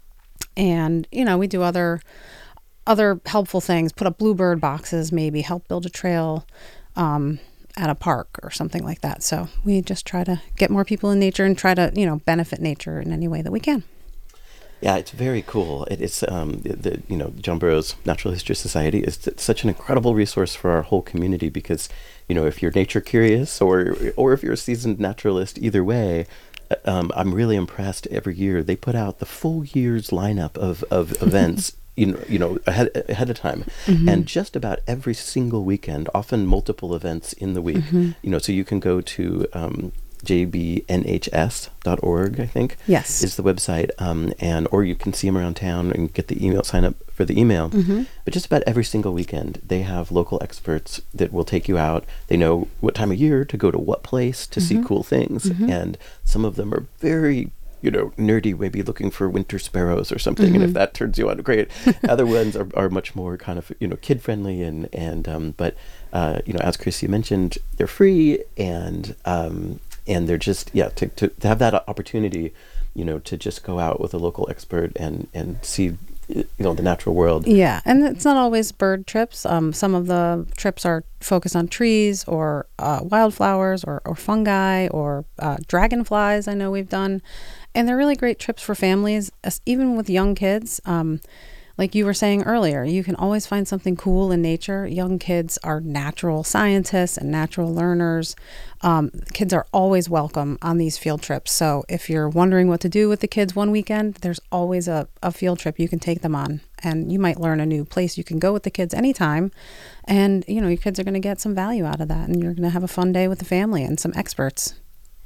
and, you know, we do other other helpful things, put up bluebird boxes, maybe help build a trail um, at a park or something like that. So we just try to get more people in nature and try to, you know, benefit nature in any way that we can. Yeah, it's very cool. It, it's, um, the, the, you know, John Burroughs Natural History Society is t- such an incredible resource for our whole community because, you know, if you're nature curious or or if you're a seasoned naturalist, either way, um, I'm really impressed every year. They put out the full year's lineup of, of events you know, you know ahead, ahead of time. Mm-hmm. And just about every single weekend, often multiple events in the week, mm-hmm. you know, so you can go to um, j b n h s dot org, I think, yes, is the website, um, and or you can see them around town and get the email, sign up for the email. Mm-hmm. But just about every single weekend, they have local experts that will take you out. They know what time of year to go to what place to mm-hmm. see cool things, mm-hmm. and some of them are very, you know, nerdy, maybe looking for winter sparrows or something, mm-hmm. and if that turns you on, great. Other ones are, are much more kind of, you know, kid friendly, and and um, but uh, you know, as Chrissy mentioned, they're free, and um, and they're just yeah to, to to have that opportunity, you know, to just go out with a local expert and and see, you know, the natural world. Yeah, and it's not always bird trips. Um, some of the trips are focused on trees or uh, wildflowers or or fungi or uh, dragonflies. I know we've done. And they're really great trips for families, even with young kids. Um, like you were saying earlier, you can always find something cool in nature. Young kids are natural scientists and natural learners. Um, kids are always welcome on these field trips. So if you're wondering what to do with the kids one weekend, there's always a, a field trip you can take them on. And you might learn a new place you can go with the kids anytime. And, you know, your kids are going to get some value out of that. And you're going to have a fun day with the family and some experts.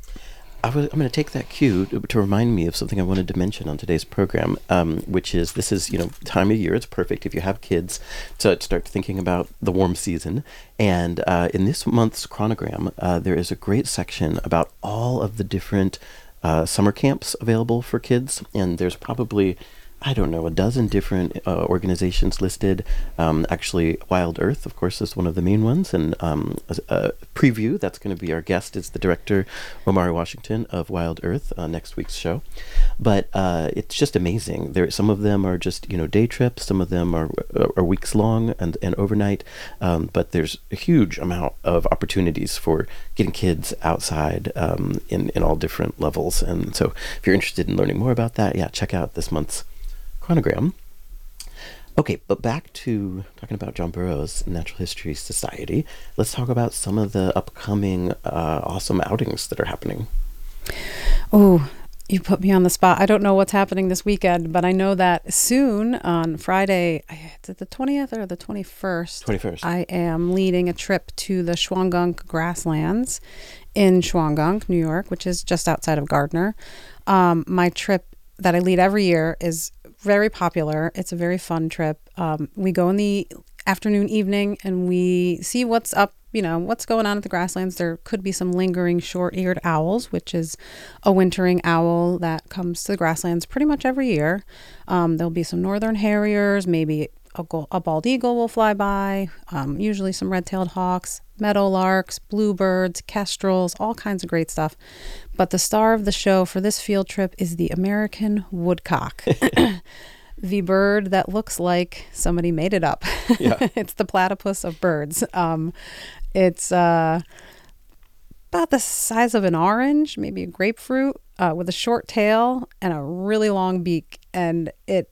I was, I'm going to take that cue to, to remind me of something I wanted to mention on today's program, um, which is this is, you know, time of year. It's perfect if you have kids to start thinking about the warm season. And uh, in this month's chronogram, uh, there is a great section about all of the different uh, summer camps available for kids. And there's probably, I don't know, a dozen different uh, organizations listed. Um, actually, Wild Earth, of course, is one of the main ones. And um, a, a preview, that's going to be our guest, is the director, Omari Washington of Wild Earth, uh, next week's show. But uh, it's just amazing. There, some of them are just, you know, day trips. Some of them are, are weeks long and, and overnight. Um, but there's a huge amount of opportunities for getting kids outside um, in, in all different levels. And so if you're interested in learning more about that, yeah, check out this month's chronogram. Okay, but back to talking about John Burroughs Natural History Society. Let's talk about some of the upcoming uh, awesome outings that are happening. Oh, you put me on the spot. I don't know what's happening this weekend, but I know that soon on Friday, is it the twentieth or the twenty-first? twenty-first. I am leading a trip to the Shawangunk grasslands in Shawangunk, New York, which is just outside of Gardner. Um, my trip that I lead every year is very popular. It's a very fun trip. Um, we go in the afternoon, evening, and we see what's up, you know, what's going on at the grasslands. There could be some lingering short-eared owls, which is a wintering owl that comes to the grasslands pretty much every year. Um, there'll be some northern harriers, maybe a, go- a bald eagle will fly by, um, usually some red-tailed hawks, meadowlarks, bluebirds, kestrels, all kinds of great stuff. But the star of the show for this field trip is the American woodcock, the bird that looks like somebody made it up. Yeah. It's the platypus of birds. Um, it's uh, about the size of an orange, maybe a grapefruit, uh, with a short tail and a really long beak. And it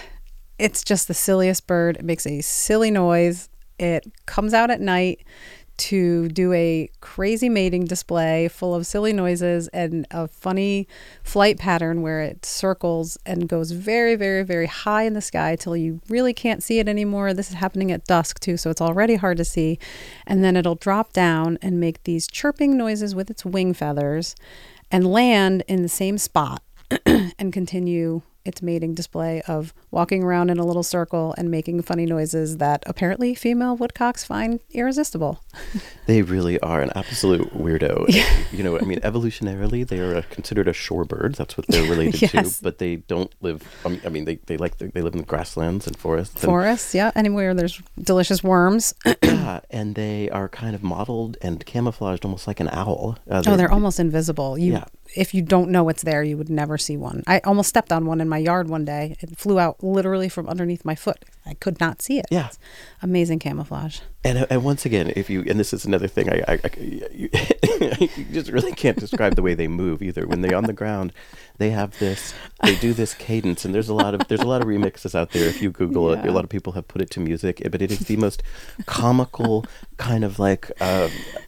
it's just the silliest bird. It makes a silly noise. It comes out at night to do a crazy mating display full of silly noises and a funny flight pattern where it circles and goes very, very, very high in the sky till you really can't see it anymore. This is happening at dusk too, so it's already hard to see. And then it'll drop down and make these chirping noises with its wing feathers and land in the same spot and continue its mating display of walking around in a little circle and making funny noises that apparently female woodcocks find irresistible. They really are an absolute weirdo. You know, I mean, evolutionarily, they are a, considered a shorebird. That's what they're related yes. to. But they don't live. I mean, they they like the, they live in the grasslands and forests. Forests, and, yeah, anywhere there's delicious worms. Yeah, and they are kind of modeled and camouflaged almost like an owl. Uh, they're, oh, they're almost invisible. You, yeah. If you don't know it's there, you would never see one. I almost stepped on one in my yard one day. It flew out literally from underneath my foot. I could not see it. Yeah. It's amazing camouflage. And and once again, if you, and this is another thing, I, I, I you, you just really can't describe the way they move either. When they're on the ground, they have this, they do this cadence, and there's a lot of, there's a lot of remixes out there. If you Google yeah. it, a lot of people have put it to music, but it is the most comical kind of like, uh,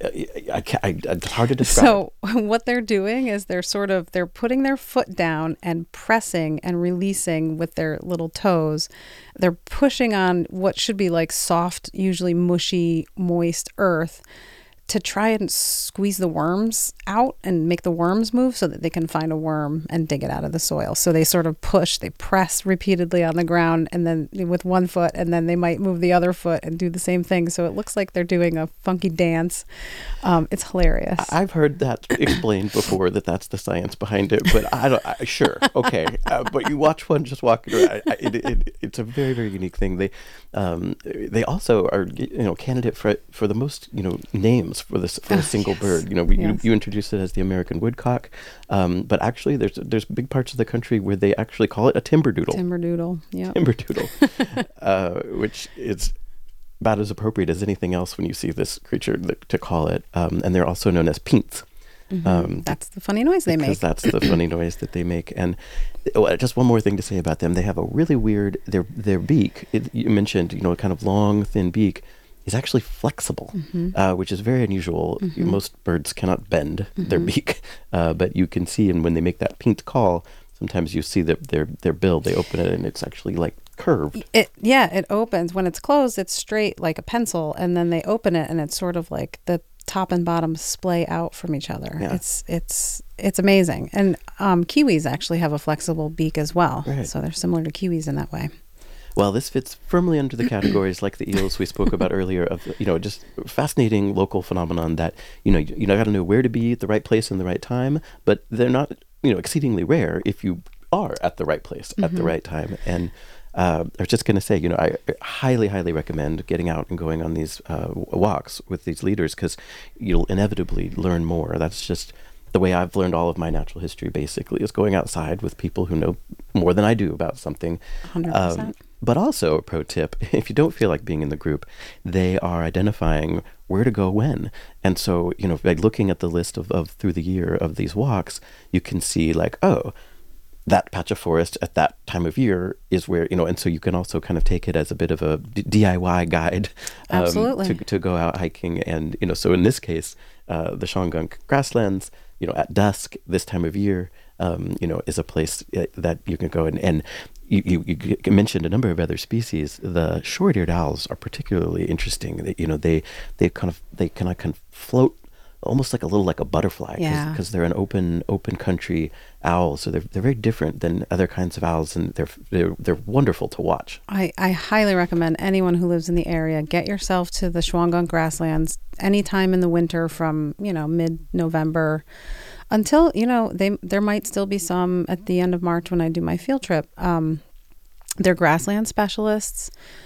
I, I, I, it's hard to describe. So what they're doing is they're sort of, they're putting their foot down and pressing and releasing with their little toes. They're pushing on what should be like soft, usually mushy, moist earth to try and squeeze the worms out and make the worms move so that they can find a worm and dig it out of the soil. So they sort of push, they press repeatedly on the ground and then with one foot, and then they might move the other foot and do the same thing. So it looks like they're doing a funky dance. Um, it's hilarious. I've heard that explained before, that that's the science behind it, but I don't, I, sure, okay. Uh, but you watch one just walking around, I, it, it, it's a very, very unique thing. They um, they also are, you know, candidate for for the most, you know, names for this for oh, a single yes. bird. You know, we, yes. you, you introduced it as the American woodcock, um, but actually there's there's big parts of the country where they actually call it a timberdoodle. Timberdoodle, yeah. Timberdoodle, uh, which is about as appropriate as anything else when you see this creature th- to call it. Um, and they're also known as peents. Mm-hmm. Um, that's the funny noise they make. Because that's the funny noise that they make. And oh, just one more thing to say about them. They have a really weird, their their beak, it, you mentioned, you know, a kind of long, thin beak, is actually flexible, mm-hmm. uh, which is very unusual. Mm-hmm. Most birds cannot bend mm-hmm. their beak, uh, but you can see, and when they make that peent call, sometimes you see that their their bill, they open it, and it's actually like curved. It yeah, it opens. When it's closed, it's straight like a pencil, and then they open it, and it's sort of like the top and bottom splay out from each other. Yeah. It's it's it's amazing. And um, kiwis actually have a flexible beak as well, right. So they're similar to kiwis in that way. Well, this fits firmly under the categories like the eels we spoke about earlier of, you know, just fascinating local phenomenon that, you know, you, you know, got to know where to be at the right place in the right time, but they're not, you know, exceedingly rare if you are at the right place mm-hmm. at the right time. And uh, I was just going to say, you know, I highly, highly recommend getting out and going on these uh, walks with these leaders, because you'll inevitably learn more. That's just the way I've learned all of my natural history, basically, is going outside with people who know more than I do about something. one hundred percent. Um, But also, a pro tip, if you don't feel like being in the group, they are identifying where to go when. And so, you know, like looking at the list of, of through the year of these walks, you can see like, oh, that patch of forest at that time of year is where, you know, and so you can also kind of take it as a bit of a D- DIY guide um, Absolutely. to, to go out hiking. And, you know, so in this case, uh, the Shawangunk grasslands, you know, at dusk this time of year, um, you know, is a place that you can go and, and You, you, you mentioned a number of other species. The short-eared owls are particularly interesting. They, you know, they they kind of they kind of can float almost like a little like a butterfly, yeah, because they're an open open country owl. So they're they're very different than other kinds of owls, and they're they're they're wonderful to watch. I, I highly recommend anyone who lives in the area get yourself to the Shawangunk grasslands anytime in the winter from, you know, mid-November until, you know, they there might still be some at the end of March when I do my field trip. Um, they're grassland specialists.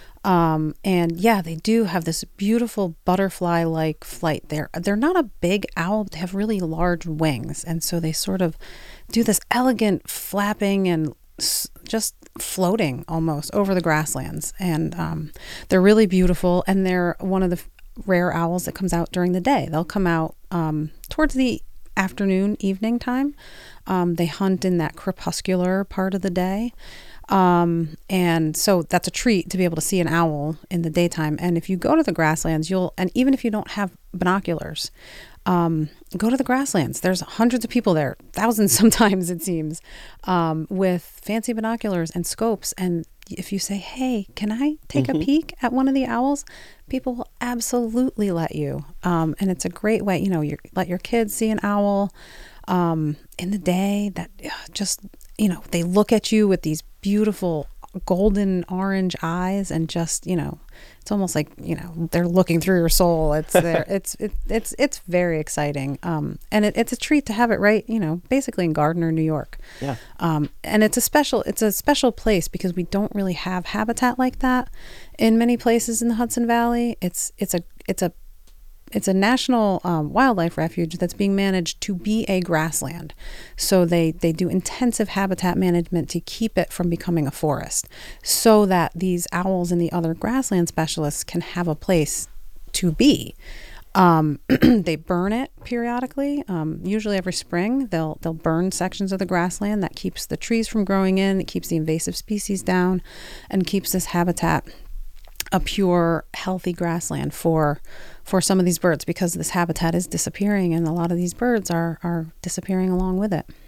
Um, and yeah, they do have this beautiful butterfly-like flight. They're, they're not a big owl, but they have really large wings. And so they sort of do this elegant flapping and s- just floating almost over the grasslands. And um, they're really beautiful. And they're one of the f- rare owls that comes out during the day. They'll come out um, towards the afternoon, evening time. Um, they hunt in that crepuscular part of the day. Um, and so that's a treat to be able to see an owl in the daytime. And if you go to the grasslands, you'll, and even if you don't have binoculars, um, go to the grasslands. There's hundreds of people there, thousands sometimes it seems, um, with fancy binoculars and scopes. And if you say, hey, can I take mm-hmm. a peek at one of the owls? People will absolutely let you. Um, and it's a great way, you know, you let your kids see an owl um, in the day that just, you know, they look at you with these beautiful golden orange eyes and just, you know, it's almost like, you know, they're looking through your soul. It's there. it's, it, it's, it's very exciting. Um, and it, it's a treat to have it right, you know, basically in Gardner, New York. Yeah. Um, and it's a special, it's a special place because we don't really have habitat like that in many places in the Hudson Valley. It's, it's a, it's a, It's a national um, wildlife refuge that's being managed to be a grassland. So they, they do intensive habitat management to keep it from becoming a forest so that these owls and the other grassland specialists can have a place to be. Um, they burn it periodically. Um, usually every spring, they'll they'll burn sections of the grassland. That keeps the trees from growing in. It keeps the invasive species down and keeps this habitat a pure, healthy grassland for for some of these birds, because this habitat is disappearing and a lot of these birds are are disappearing along with it.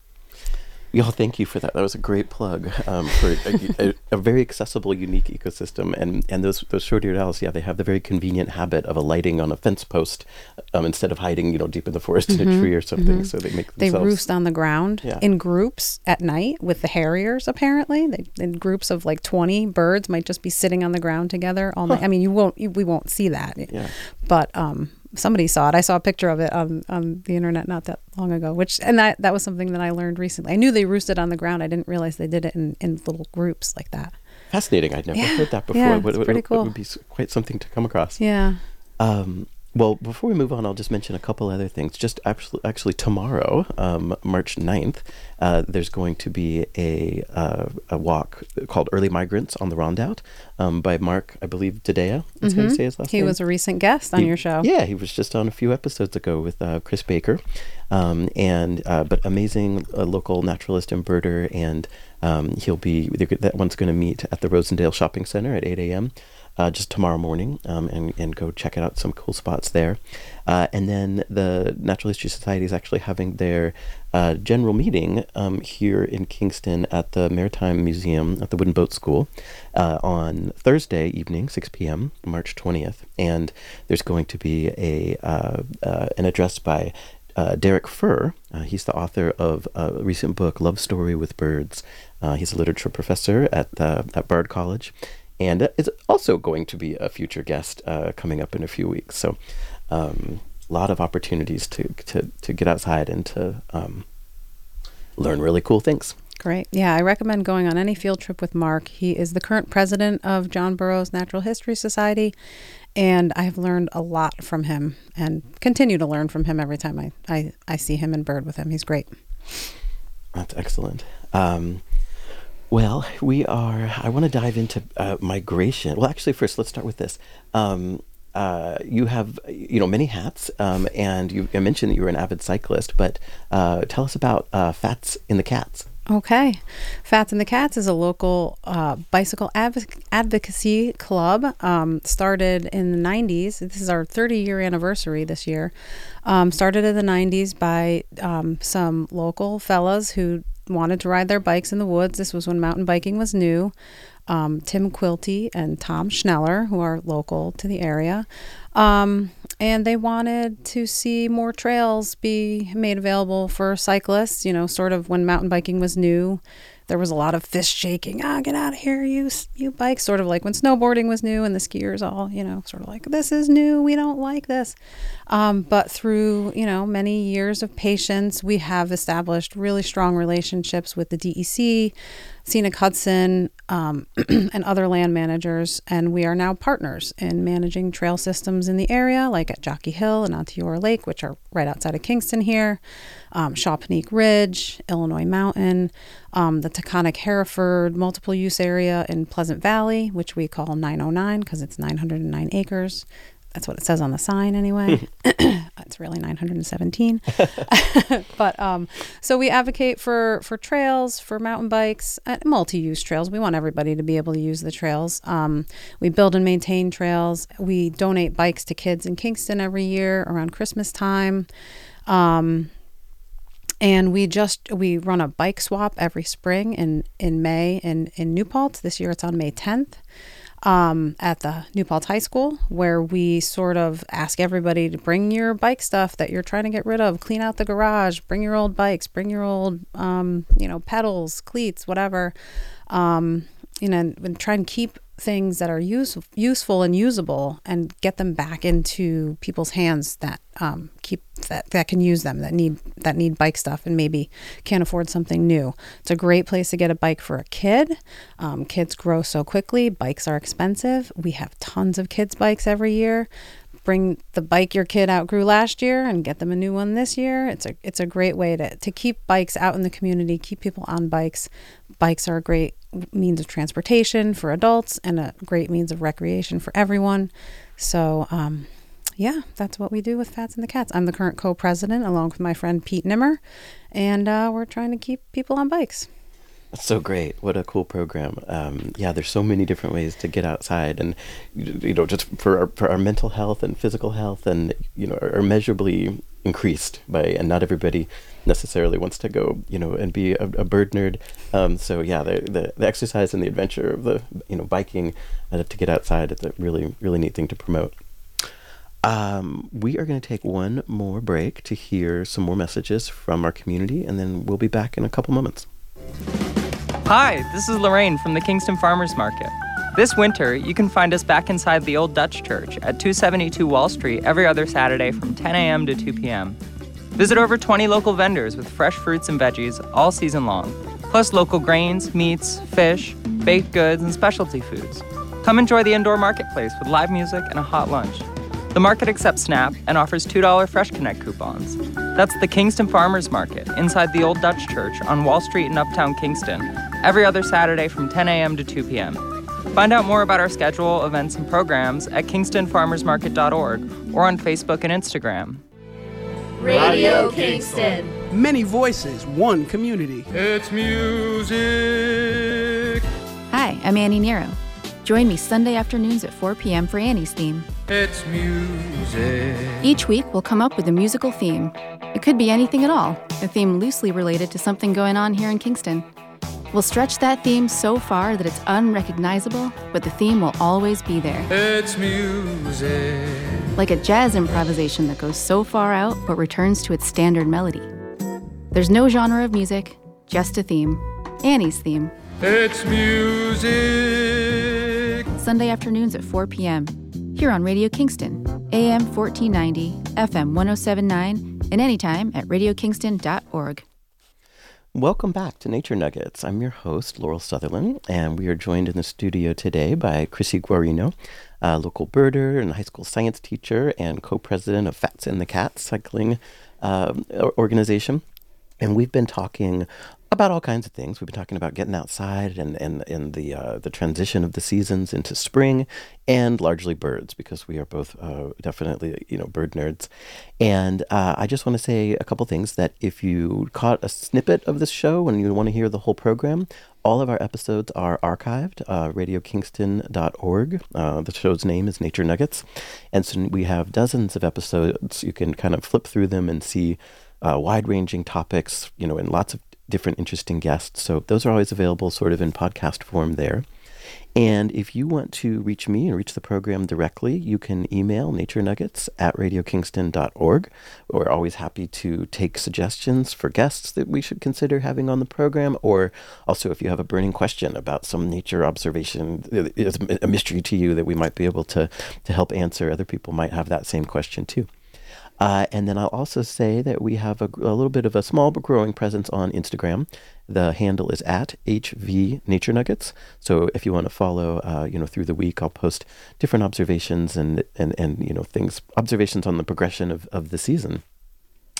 Y'all, thank you for that. That was a great plug um, for a, a, a very accessible, unique ecosystem. And and those those short-eared owls, yeah, they have the very convenient habit of alighting on a fence post um, instead of hiding, you know, deep in the forest mm-hmm. in a tree or something. Mm-hmm. So they make themselves... They roost on the ground yeah. in groups at night with the harriers, apparently. They, in groups of like twenty birds might just be sitting on the ground together all night. Huh. I mean, you won't, you, we won't see that. Yeah. But... um somebody saw it. I saw a picture of it on, on the internet not that long ago, which, and that, that was something that I learned recently. I knew they roosted on the ground. I didn't realize they did it in, in little groups like that. Fascinating. I'd never yeah. heard that before. Yeah, it, it's it, pretty it, cool. It would be quite something to come across. Yeah. Um, well, before we move on, I'll just mention a couple other things. Just actually, actually tomorrow, um, March ninth, uh, there's going to be a uh, a walk called Early Migrants on the Rondout um, by Mark, I believe, Dedea. That's mm-hmm. how you say his last he name? He was a recent guest on he, your show. Yeah, he was just on a few episodes ago with uh, Chris Baker. Um, and uh, but amazing uh, local naturalist and birder, and um, he'll be, that one's going to meet at the Rosendale Shopping Center at eight a.m. Uh, just tomorrow morning, um, and, and go check out some cool spots there. Uh, and then the Natural History Society is actually having their uh, general meeting um, here in Kingston at the Maritime Museum at the Wooden Boat School uh, on Thursday evening, six p.m., March twentieth. And there's going to be a uh, uh, an address by uh, Derek Furr. Uh, he's the author of a recent book, Love Story with Birds. Uh, he's a literature professor at, uh, at Bard College. And is also going to be a future guest uh, coming up in a few weeks. So a um, lot of opportunities to, to, to get outside and to um, learn really cool things. Great. Yeah, I recommend going on any field trip with Mark. He is the current president of John Burroughs Natural History Society, and I've learned a lot from him and continue to learn from him every time I, I, I see him and bird with him. He's great. That's excellent. Um, Well, we are, I want to dive into uh, migration. Well, actually, first, let's start with this. Um, uh, you have, you know, many hats, um, and you, you mentioned that you were an avid cyclist, but uh, tell us about uh, Fats in the Cats. Okay. Fats in the Cats is a local uh, bicycle adv- advocacy club, um, started in the nineties. This is our thirty-year anniversary this year. Um, started in the nineties by um, some local fellas who wanted to ride their bikes in the woods. This was when mountain biking was new. Um, Tim Quilty and Tom Schneller, who are local to the area. Um, and they wanted to see more trails be made available for cyclists, you know, sort of when mountain biking was new. There was a lot of fist shaking. Ah, get out of here, you you bikes. Sort of like when snowboarding was new and the skiers all, you know, sort of like, this is new. We don't like this. Um, but through, you know, many years of patience, we have established really strong relationships with the D E C, Scenic Hudson, um, and other land managers. And we are now partners in managing trail systems in the area, like at Jockey Hill and Onteora Lake, which are right outside of Kingston here, um, Shawponique Ridge, Illinois Mountain, um, the Taconic Hereford multiple use area in Pleasant Valley, which we call nine oh nine because it's nine hundred nine acres. That's what it says on the sign anyway. It's really nine hundred seventeen. But um, so we advocate for, for trails, for mountain bikes, uh, multi-use trails. We want everybody to be able to use the trails. Um, we build and maintain trails. We donate bikes to kids in Kingston every year around Christmas time. Um, and we just, we run a bike swap every spring in, in May in, in New Paltz. This year it's on May tenth. Um, at the New Paltz High School, where we sort of ask everybody to bring your bike stuff that you're trying to get rid of, clean out the garage, bring your old bikes, bring your old, um, you know, pedals, cleats, whatever, um, you know, and try and keep things that are use, useful and usable and get them back into people's hands that um, keep that, that can use them, that need that need bike stuff and maybe can't afford something new. It's a great place to get a bike for a kid. Um, kids grow so quickly. Bikes are expensive. We have tons of kids' bikes every year. Bring the bike your kid outgrew last year and get them a new one this year. It's a it's a great way to, to keep bikes out in the community, keep people on bikes. Bikes are a great means of transportation for adults and a great means of recreation for everyone. So, um, yeah, that's what we do with Fats and the Cats. I'm the current co-president along with my friend Pete Nimmer, and uh, we're trying to keep people on bikes. That's so great. What a cool program. Um, yeah, there's so many different ways to get outside and, you know, just for our, for our mental health and physical health and, you know, are immeasurably increased by, and not everybody necessarily wants to go, you know, and be a, a bird nerd. Um, so yeah, the, the the exercise and the adventure of the, you know, biking uh, to get outside is a really, really neat thing to promote. Um, we are going to take one more break to hear some more messages from our community, and then we'll be back in a couple moments. Hi, this is Lorraine from the Kingston Farmers Market. This winter, you can find us back inside the Old Dutch Church at two seventy-two Wall Street every other Saturday from ten a.m. to two p.m. Visit over twenty local vendors with fresh fruits and veggies all season long, plus local grains, meats, fish, baked goods, and specialty foods. Come enjoy the indoor marketplace with live music and a hot lunch. The market accepts SNAP and offers two dollars Fresh Connect coupons. That's the Kingston Farmers Market inside the Old Dutch Church on Wall Street in Uptown Kingston, every other Saturday from ten a.m. to two p.m. Find out more about our schedule, events, and programs at kingston farmers market dot org or on Facebook and Instagram. Radio Kingston. Many voices, one community. It's music. Hi, I'm Annie Nero. Join me Sunday afternoons at four p.m. for Annie's Theme. It's music. Each week, we'll come up with a musical theme. It could be anything at all, a theme loosely related to something going on here in Kingston. We'll stretch that theme so far that it's unrecognizable, but the theme will always be there. It's music. Like a jazz improvisation that goes so far out but returns to its standard melody. There's no genre of music, just a theme. Annie's Theme. It's music. Sunday afternoons at four p.m. here on Radio Kingston, A M fourteen ninety, F M one oh seven point nine, and anytime at radio kingston dot org. Welcome back to Nature Nuggets. I'm your host, Laurel Sutherland, and we are joined in the studio today by Chrissy Guarino, a local birder and high school science teacher and co-president of Fats and the Cats cycling uh, organization. And we've been talking about all kinds of things. We've been talking about getting outside and and, and the uh, the transition of the seasons into spring, and largely birds, because we are both uh, definitely, you know, bird nerds. And uh, I just want to say a couple things, that if you caught a snippet of this show and you want to hear the whole program, all of our episodes are archived, uh, radio kingston dot org. Uh, the show's name is Nature Nuggets. And so we have dozens of episodes. You can kind of flip through them and see uh, wide-ranging topics, you know, and lots of different interesting guests. So those are always available sort of in podcast form there. And if you want to reach me and reach the program directly, you can email naturenuggets at radio kingston dot org. We're always happy to take suggestions for guests that we should consider having on the program, or also if you have a burning question about some nature observation that is a mystery to you that we might be able to, to help answer. Other people might have that same question too. Uh, and then I'll also say that we have a, a little bit of a small but growing presence on Instagram. The handle is at H V Nature Nuggets. So if you want to follow, uh, you know, through the week, I'll post different observations and, and, and you know, things, observations on the progression of, of the season.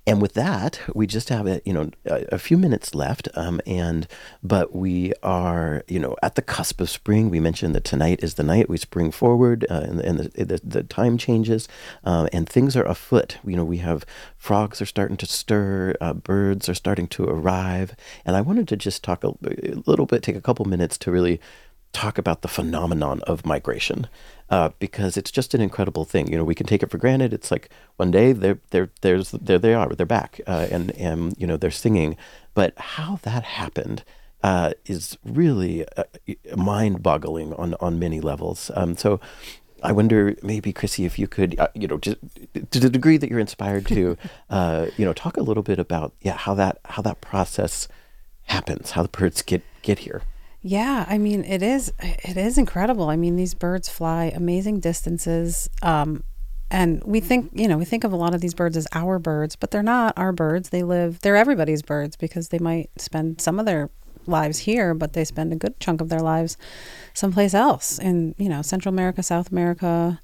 And with that, we just have a, you know a, a few minutes left, um, and but we are you know at the cusp of spring. We mentioned that tonight is the night we spring forward, uh, and, and the, the the time changes, uh, and things are afoot. You know, we have frogs are starting to stir, uh, birds are starting to arrive, and I wanted to just talk a, a little bit, take a couple minutes to really talk about the phenomenon of migration, uh, because it's just an incredible thing. You know, we can take it for granted. It's like one day they're they're there's there they are, they're back, uh, and and you know they're singing. But how that happened uh, is really uh, mind-boggling on on many levels. Um, so. I wonder, maybe, Chrissy, if you could, uh, you know, just to the degree that you're inspired to, uh, you know, talk a little bit about, yeah, how that how that process happens, how the birds get get here. Yeah, I mean, it is it is incredible. I mean, these birds fly amazing distances, um, and we think, you know, we think of a lot of these birds as our birds, but they're not our birds. They live, they're everybody's birds because they might spend some of their lives here, but they spend a good chunk of their lives someplace else in, you know, Central America, South America.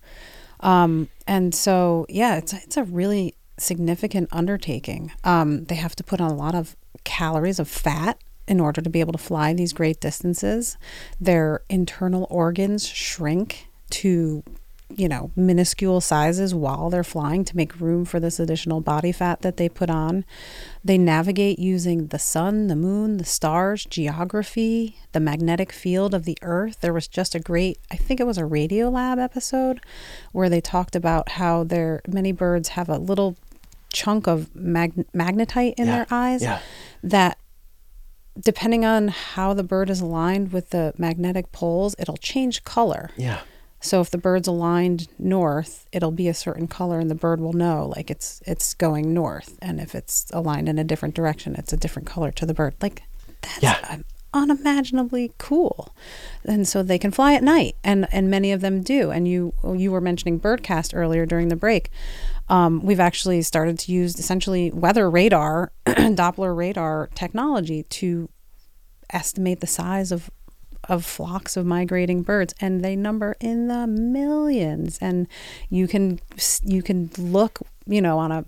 Um, and so, yeah, it's, it's a really significant undertaking. Um, they have to put on a lot of calories of fat in order to be able to fly these great distances. Their internal organs shrink to, you know, minuscule sizes while they're flying to make room for this additional body fat that they put on. They navigate using the sun, the moon, the stars, geography, the magnetic field of the earth. There was just a great, I think it was a Radiolab episode where they talked about how there many birds have a little chunk of mag- magnetite in yeah. their eyes yeah. that, depending on how the bird is aligned with the magnetic poles, it'll change color. Yeah. So if the bird's aligned north, it'll be a certain color and the bird will know like it's it's going north. And if it's aligned in a different direction, it's a different color to the bird. Like that's yeah. unimaginably cool. And so they can fly at night, and, and many of them do. And you you were mentioning Birdcast earlier during the break. Um, we've actually started to use essentially weather radar, Doppler radar technology to estimate the size of of flocks of migrating birds, and they number in the millions. And you can you can look, you know, on a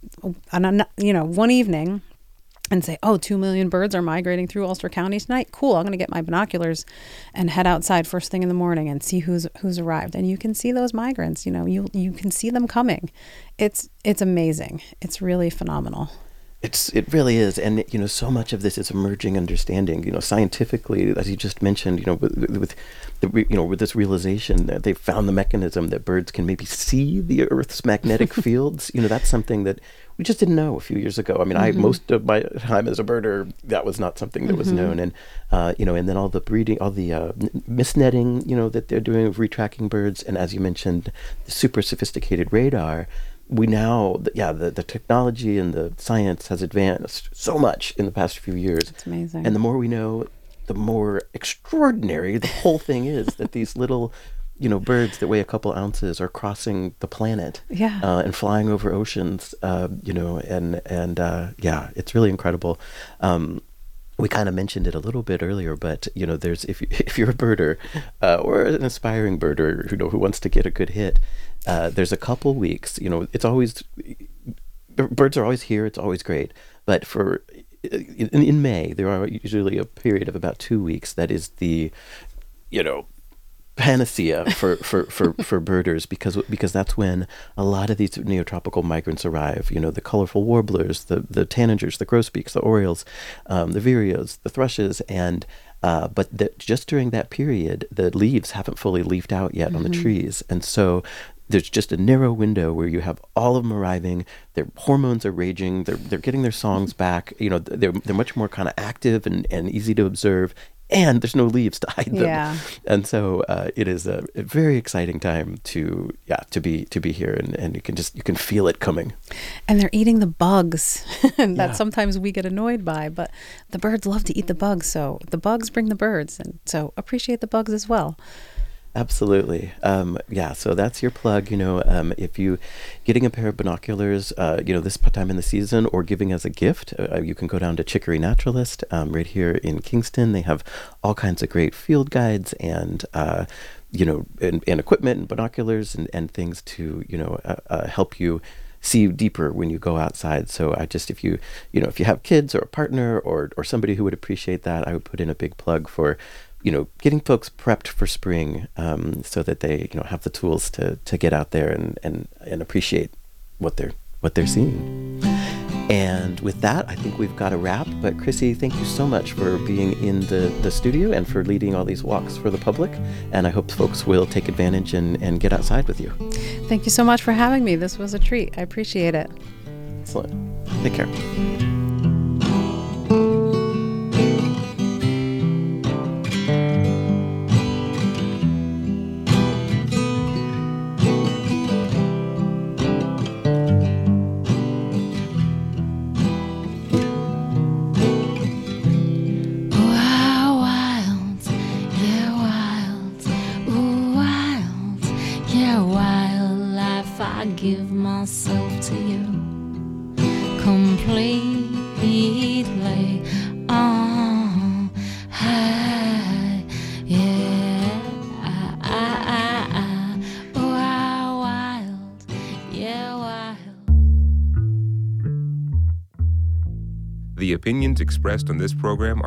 on a you know one evening and say, oh, two million birds are migrating through Ulster County tonight. Cool, I'm going to get my binoculars and head outside first thing in the morning and see who's who's arrived. And you can see those migrants. You know, you you can see them coming. It's it's amazing. It's really phenomenal. It's it really is, and you know, so much of this is emerging understanding. You know, scientifically, as you just mentioned, you know, with, with the you know with this realization that they found the mechanism that birds can maybe see the Earth's magnetic fields. You know, that's something that we just didn't know a few years ago. I mean, mm-hmm. I most of my time as a birder, that was not something that mm-hmm. was known, and uh, you know, and then all the breeding, all the uh, misnetting, you know, that they're doing of retracking birds, and as you mentioned, the super sophisticated radar. We now, yeah, the, the technology and the science has advanced so much in the past few years. It's amazing. And the more we know, the more extraordinary the whole thing is, that these little, you know, birds that weigh a couple ounces are crossing the planet yeah. uh, and flying over oceans, uh, you know, and, and uh, yeah, it's really incredible. Um, we kind of mentioned it a little bit earlier, but, you know, there's, if, you, if you're a birder uh, or an aspiring birder, you know, who wants to get a good hit, Uh, there's a couple weeks, you know, it's always, birds are always here, it's always great. But for, in, in May, there are usually a period of about two weeks that is the, you know, panacea for, for, for, for birders, because because that's when a lot of these neotropical migrants arrive. You know, the colorful warblers, the, the tanagers, the grosbeaks, the orioles, um, the vireos, the thrushes, and Uh, but the, just during that period, the leaves haven't fully leafed out yet mm-hmm. on the trees. And so there's just a narrow window where you have all of them arriving, their hormones are raging, they're they're getting their songs back, you know, they're they're much more kind of active and, and easy to observe, and there's no leaves to hide them. Yeah. And so uh, it is a, a very exciting time to yeah to be to be here, and, and you can just you can feel it coming. And they're eating the bugs that yeah. sometimes we get annoyed by, but the birds love to eat the bugs, so the bugs bring the birds, and so appreciate the bugs as well. Absolutely. Um, yeah, so that's your plug. You know, um, if you getting a pair of binoculars, uh, you know, this time in the season, or giving as a gift, uh, you can go down to Chicory Naturalist um, right here in Kingston. They have all kinds of great field guides and, uh, you know, and, and equipment and binoculars and, and things to, you know, uh, uh, help you see you deeper when you go outside. So I just, if you, you know, if you have kids or a partner or or somebody who would appreciate that, I would put in a big plug for, you know, getting folks prepped for spring, um, so that they, you know, have the tools to to get out there and and and appreciate what they're what they're seeing. And with that, I think we've got a wrap. But Chrissy, thank you so much for being in the, the studio and for leading all these walks for the public. And I hope folks will take advantage and, and get outside with you. Thank you so much for having me. This was a treat. I appreciate it. Excellent. Take care. Give myself to you completely. Oh, hey, yeah, I, I, I, I, wild, wild, yeah, wild. The opinions expressed on this program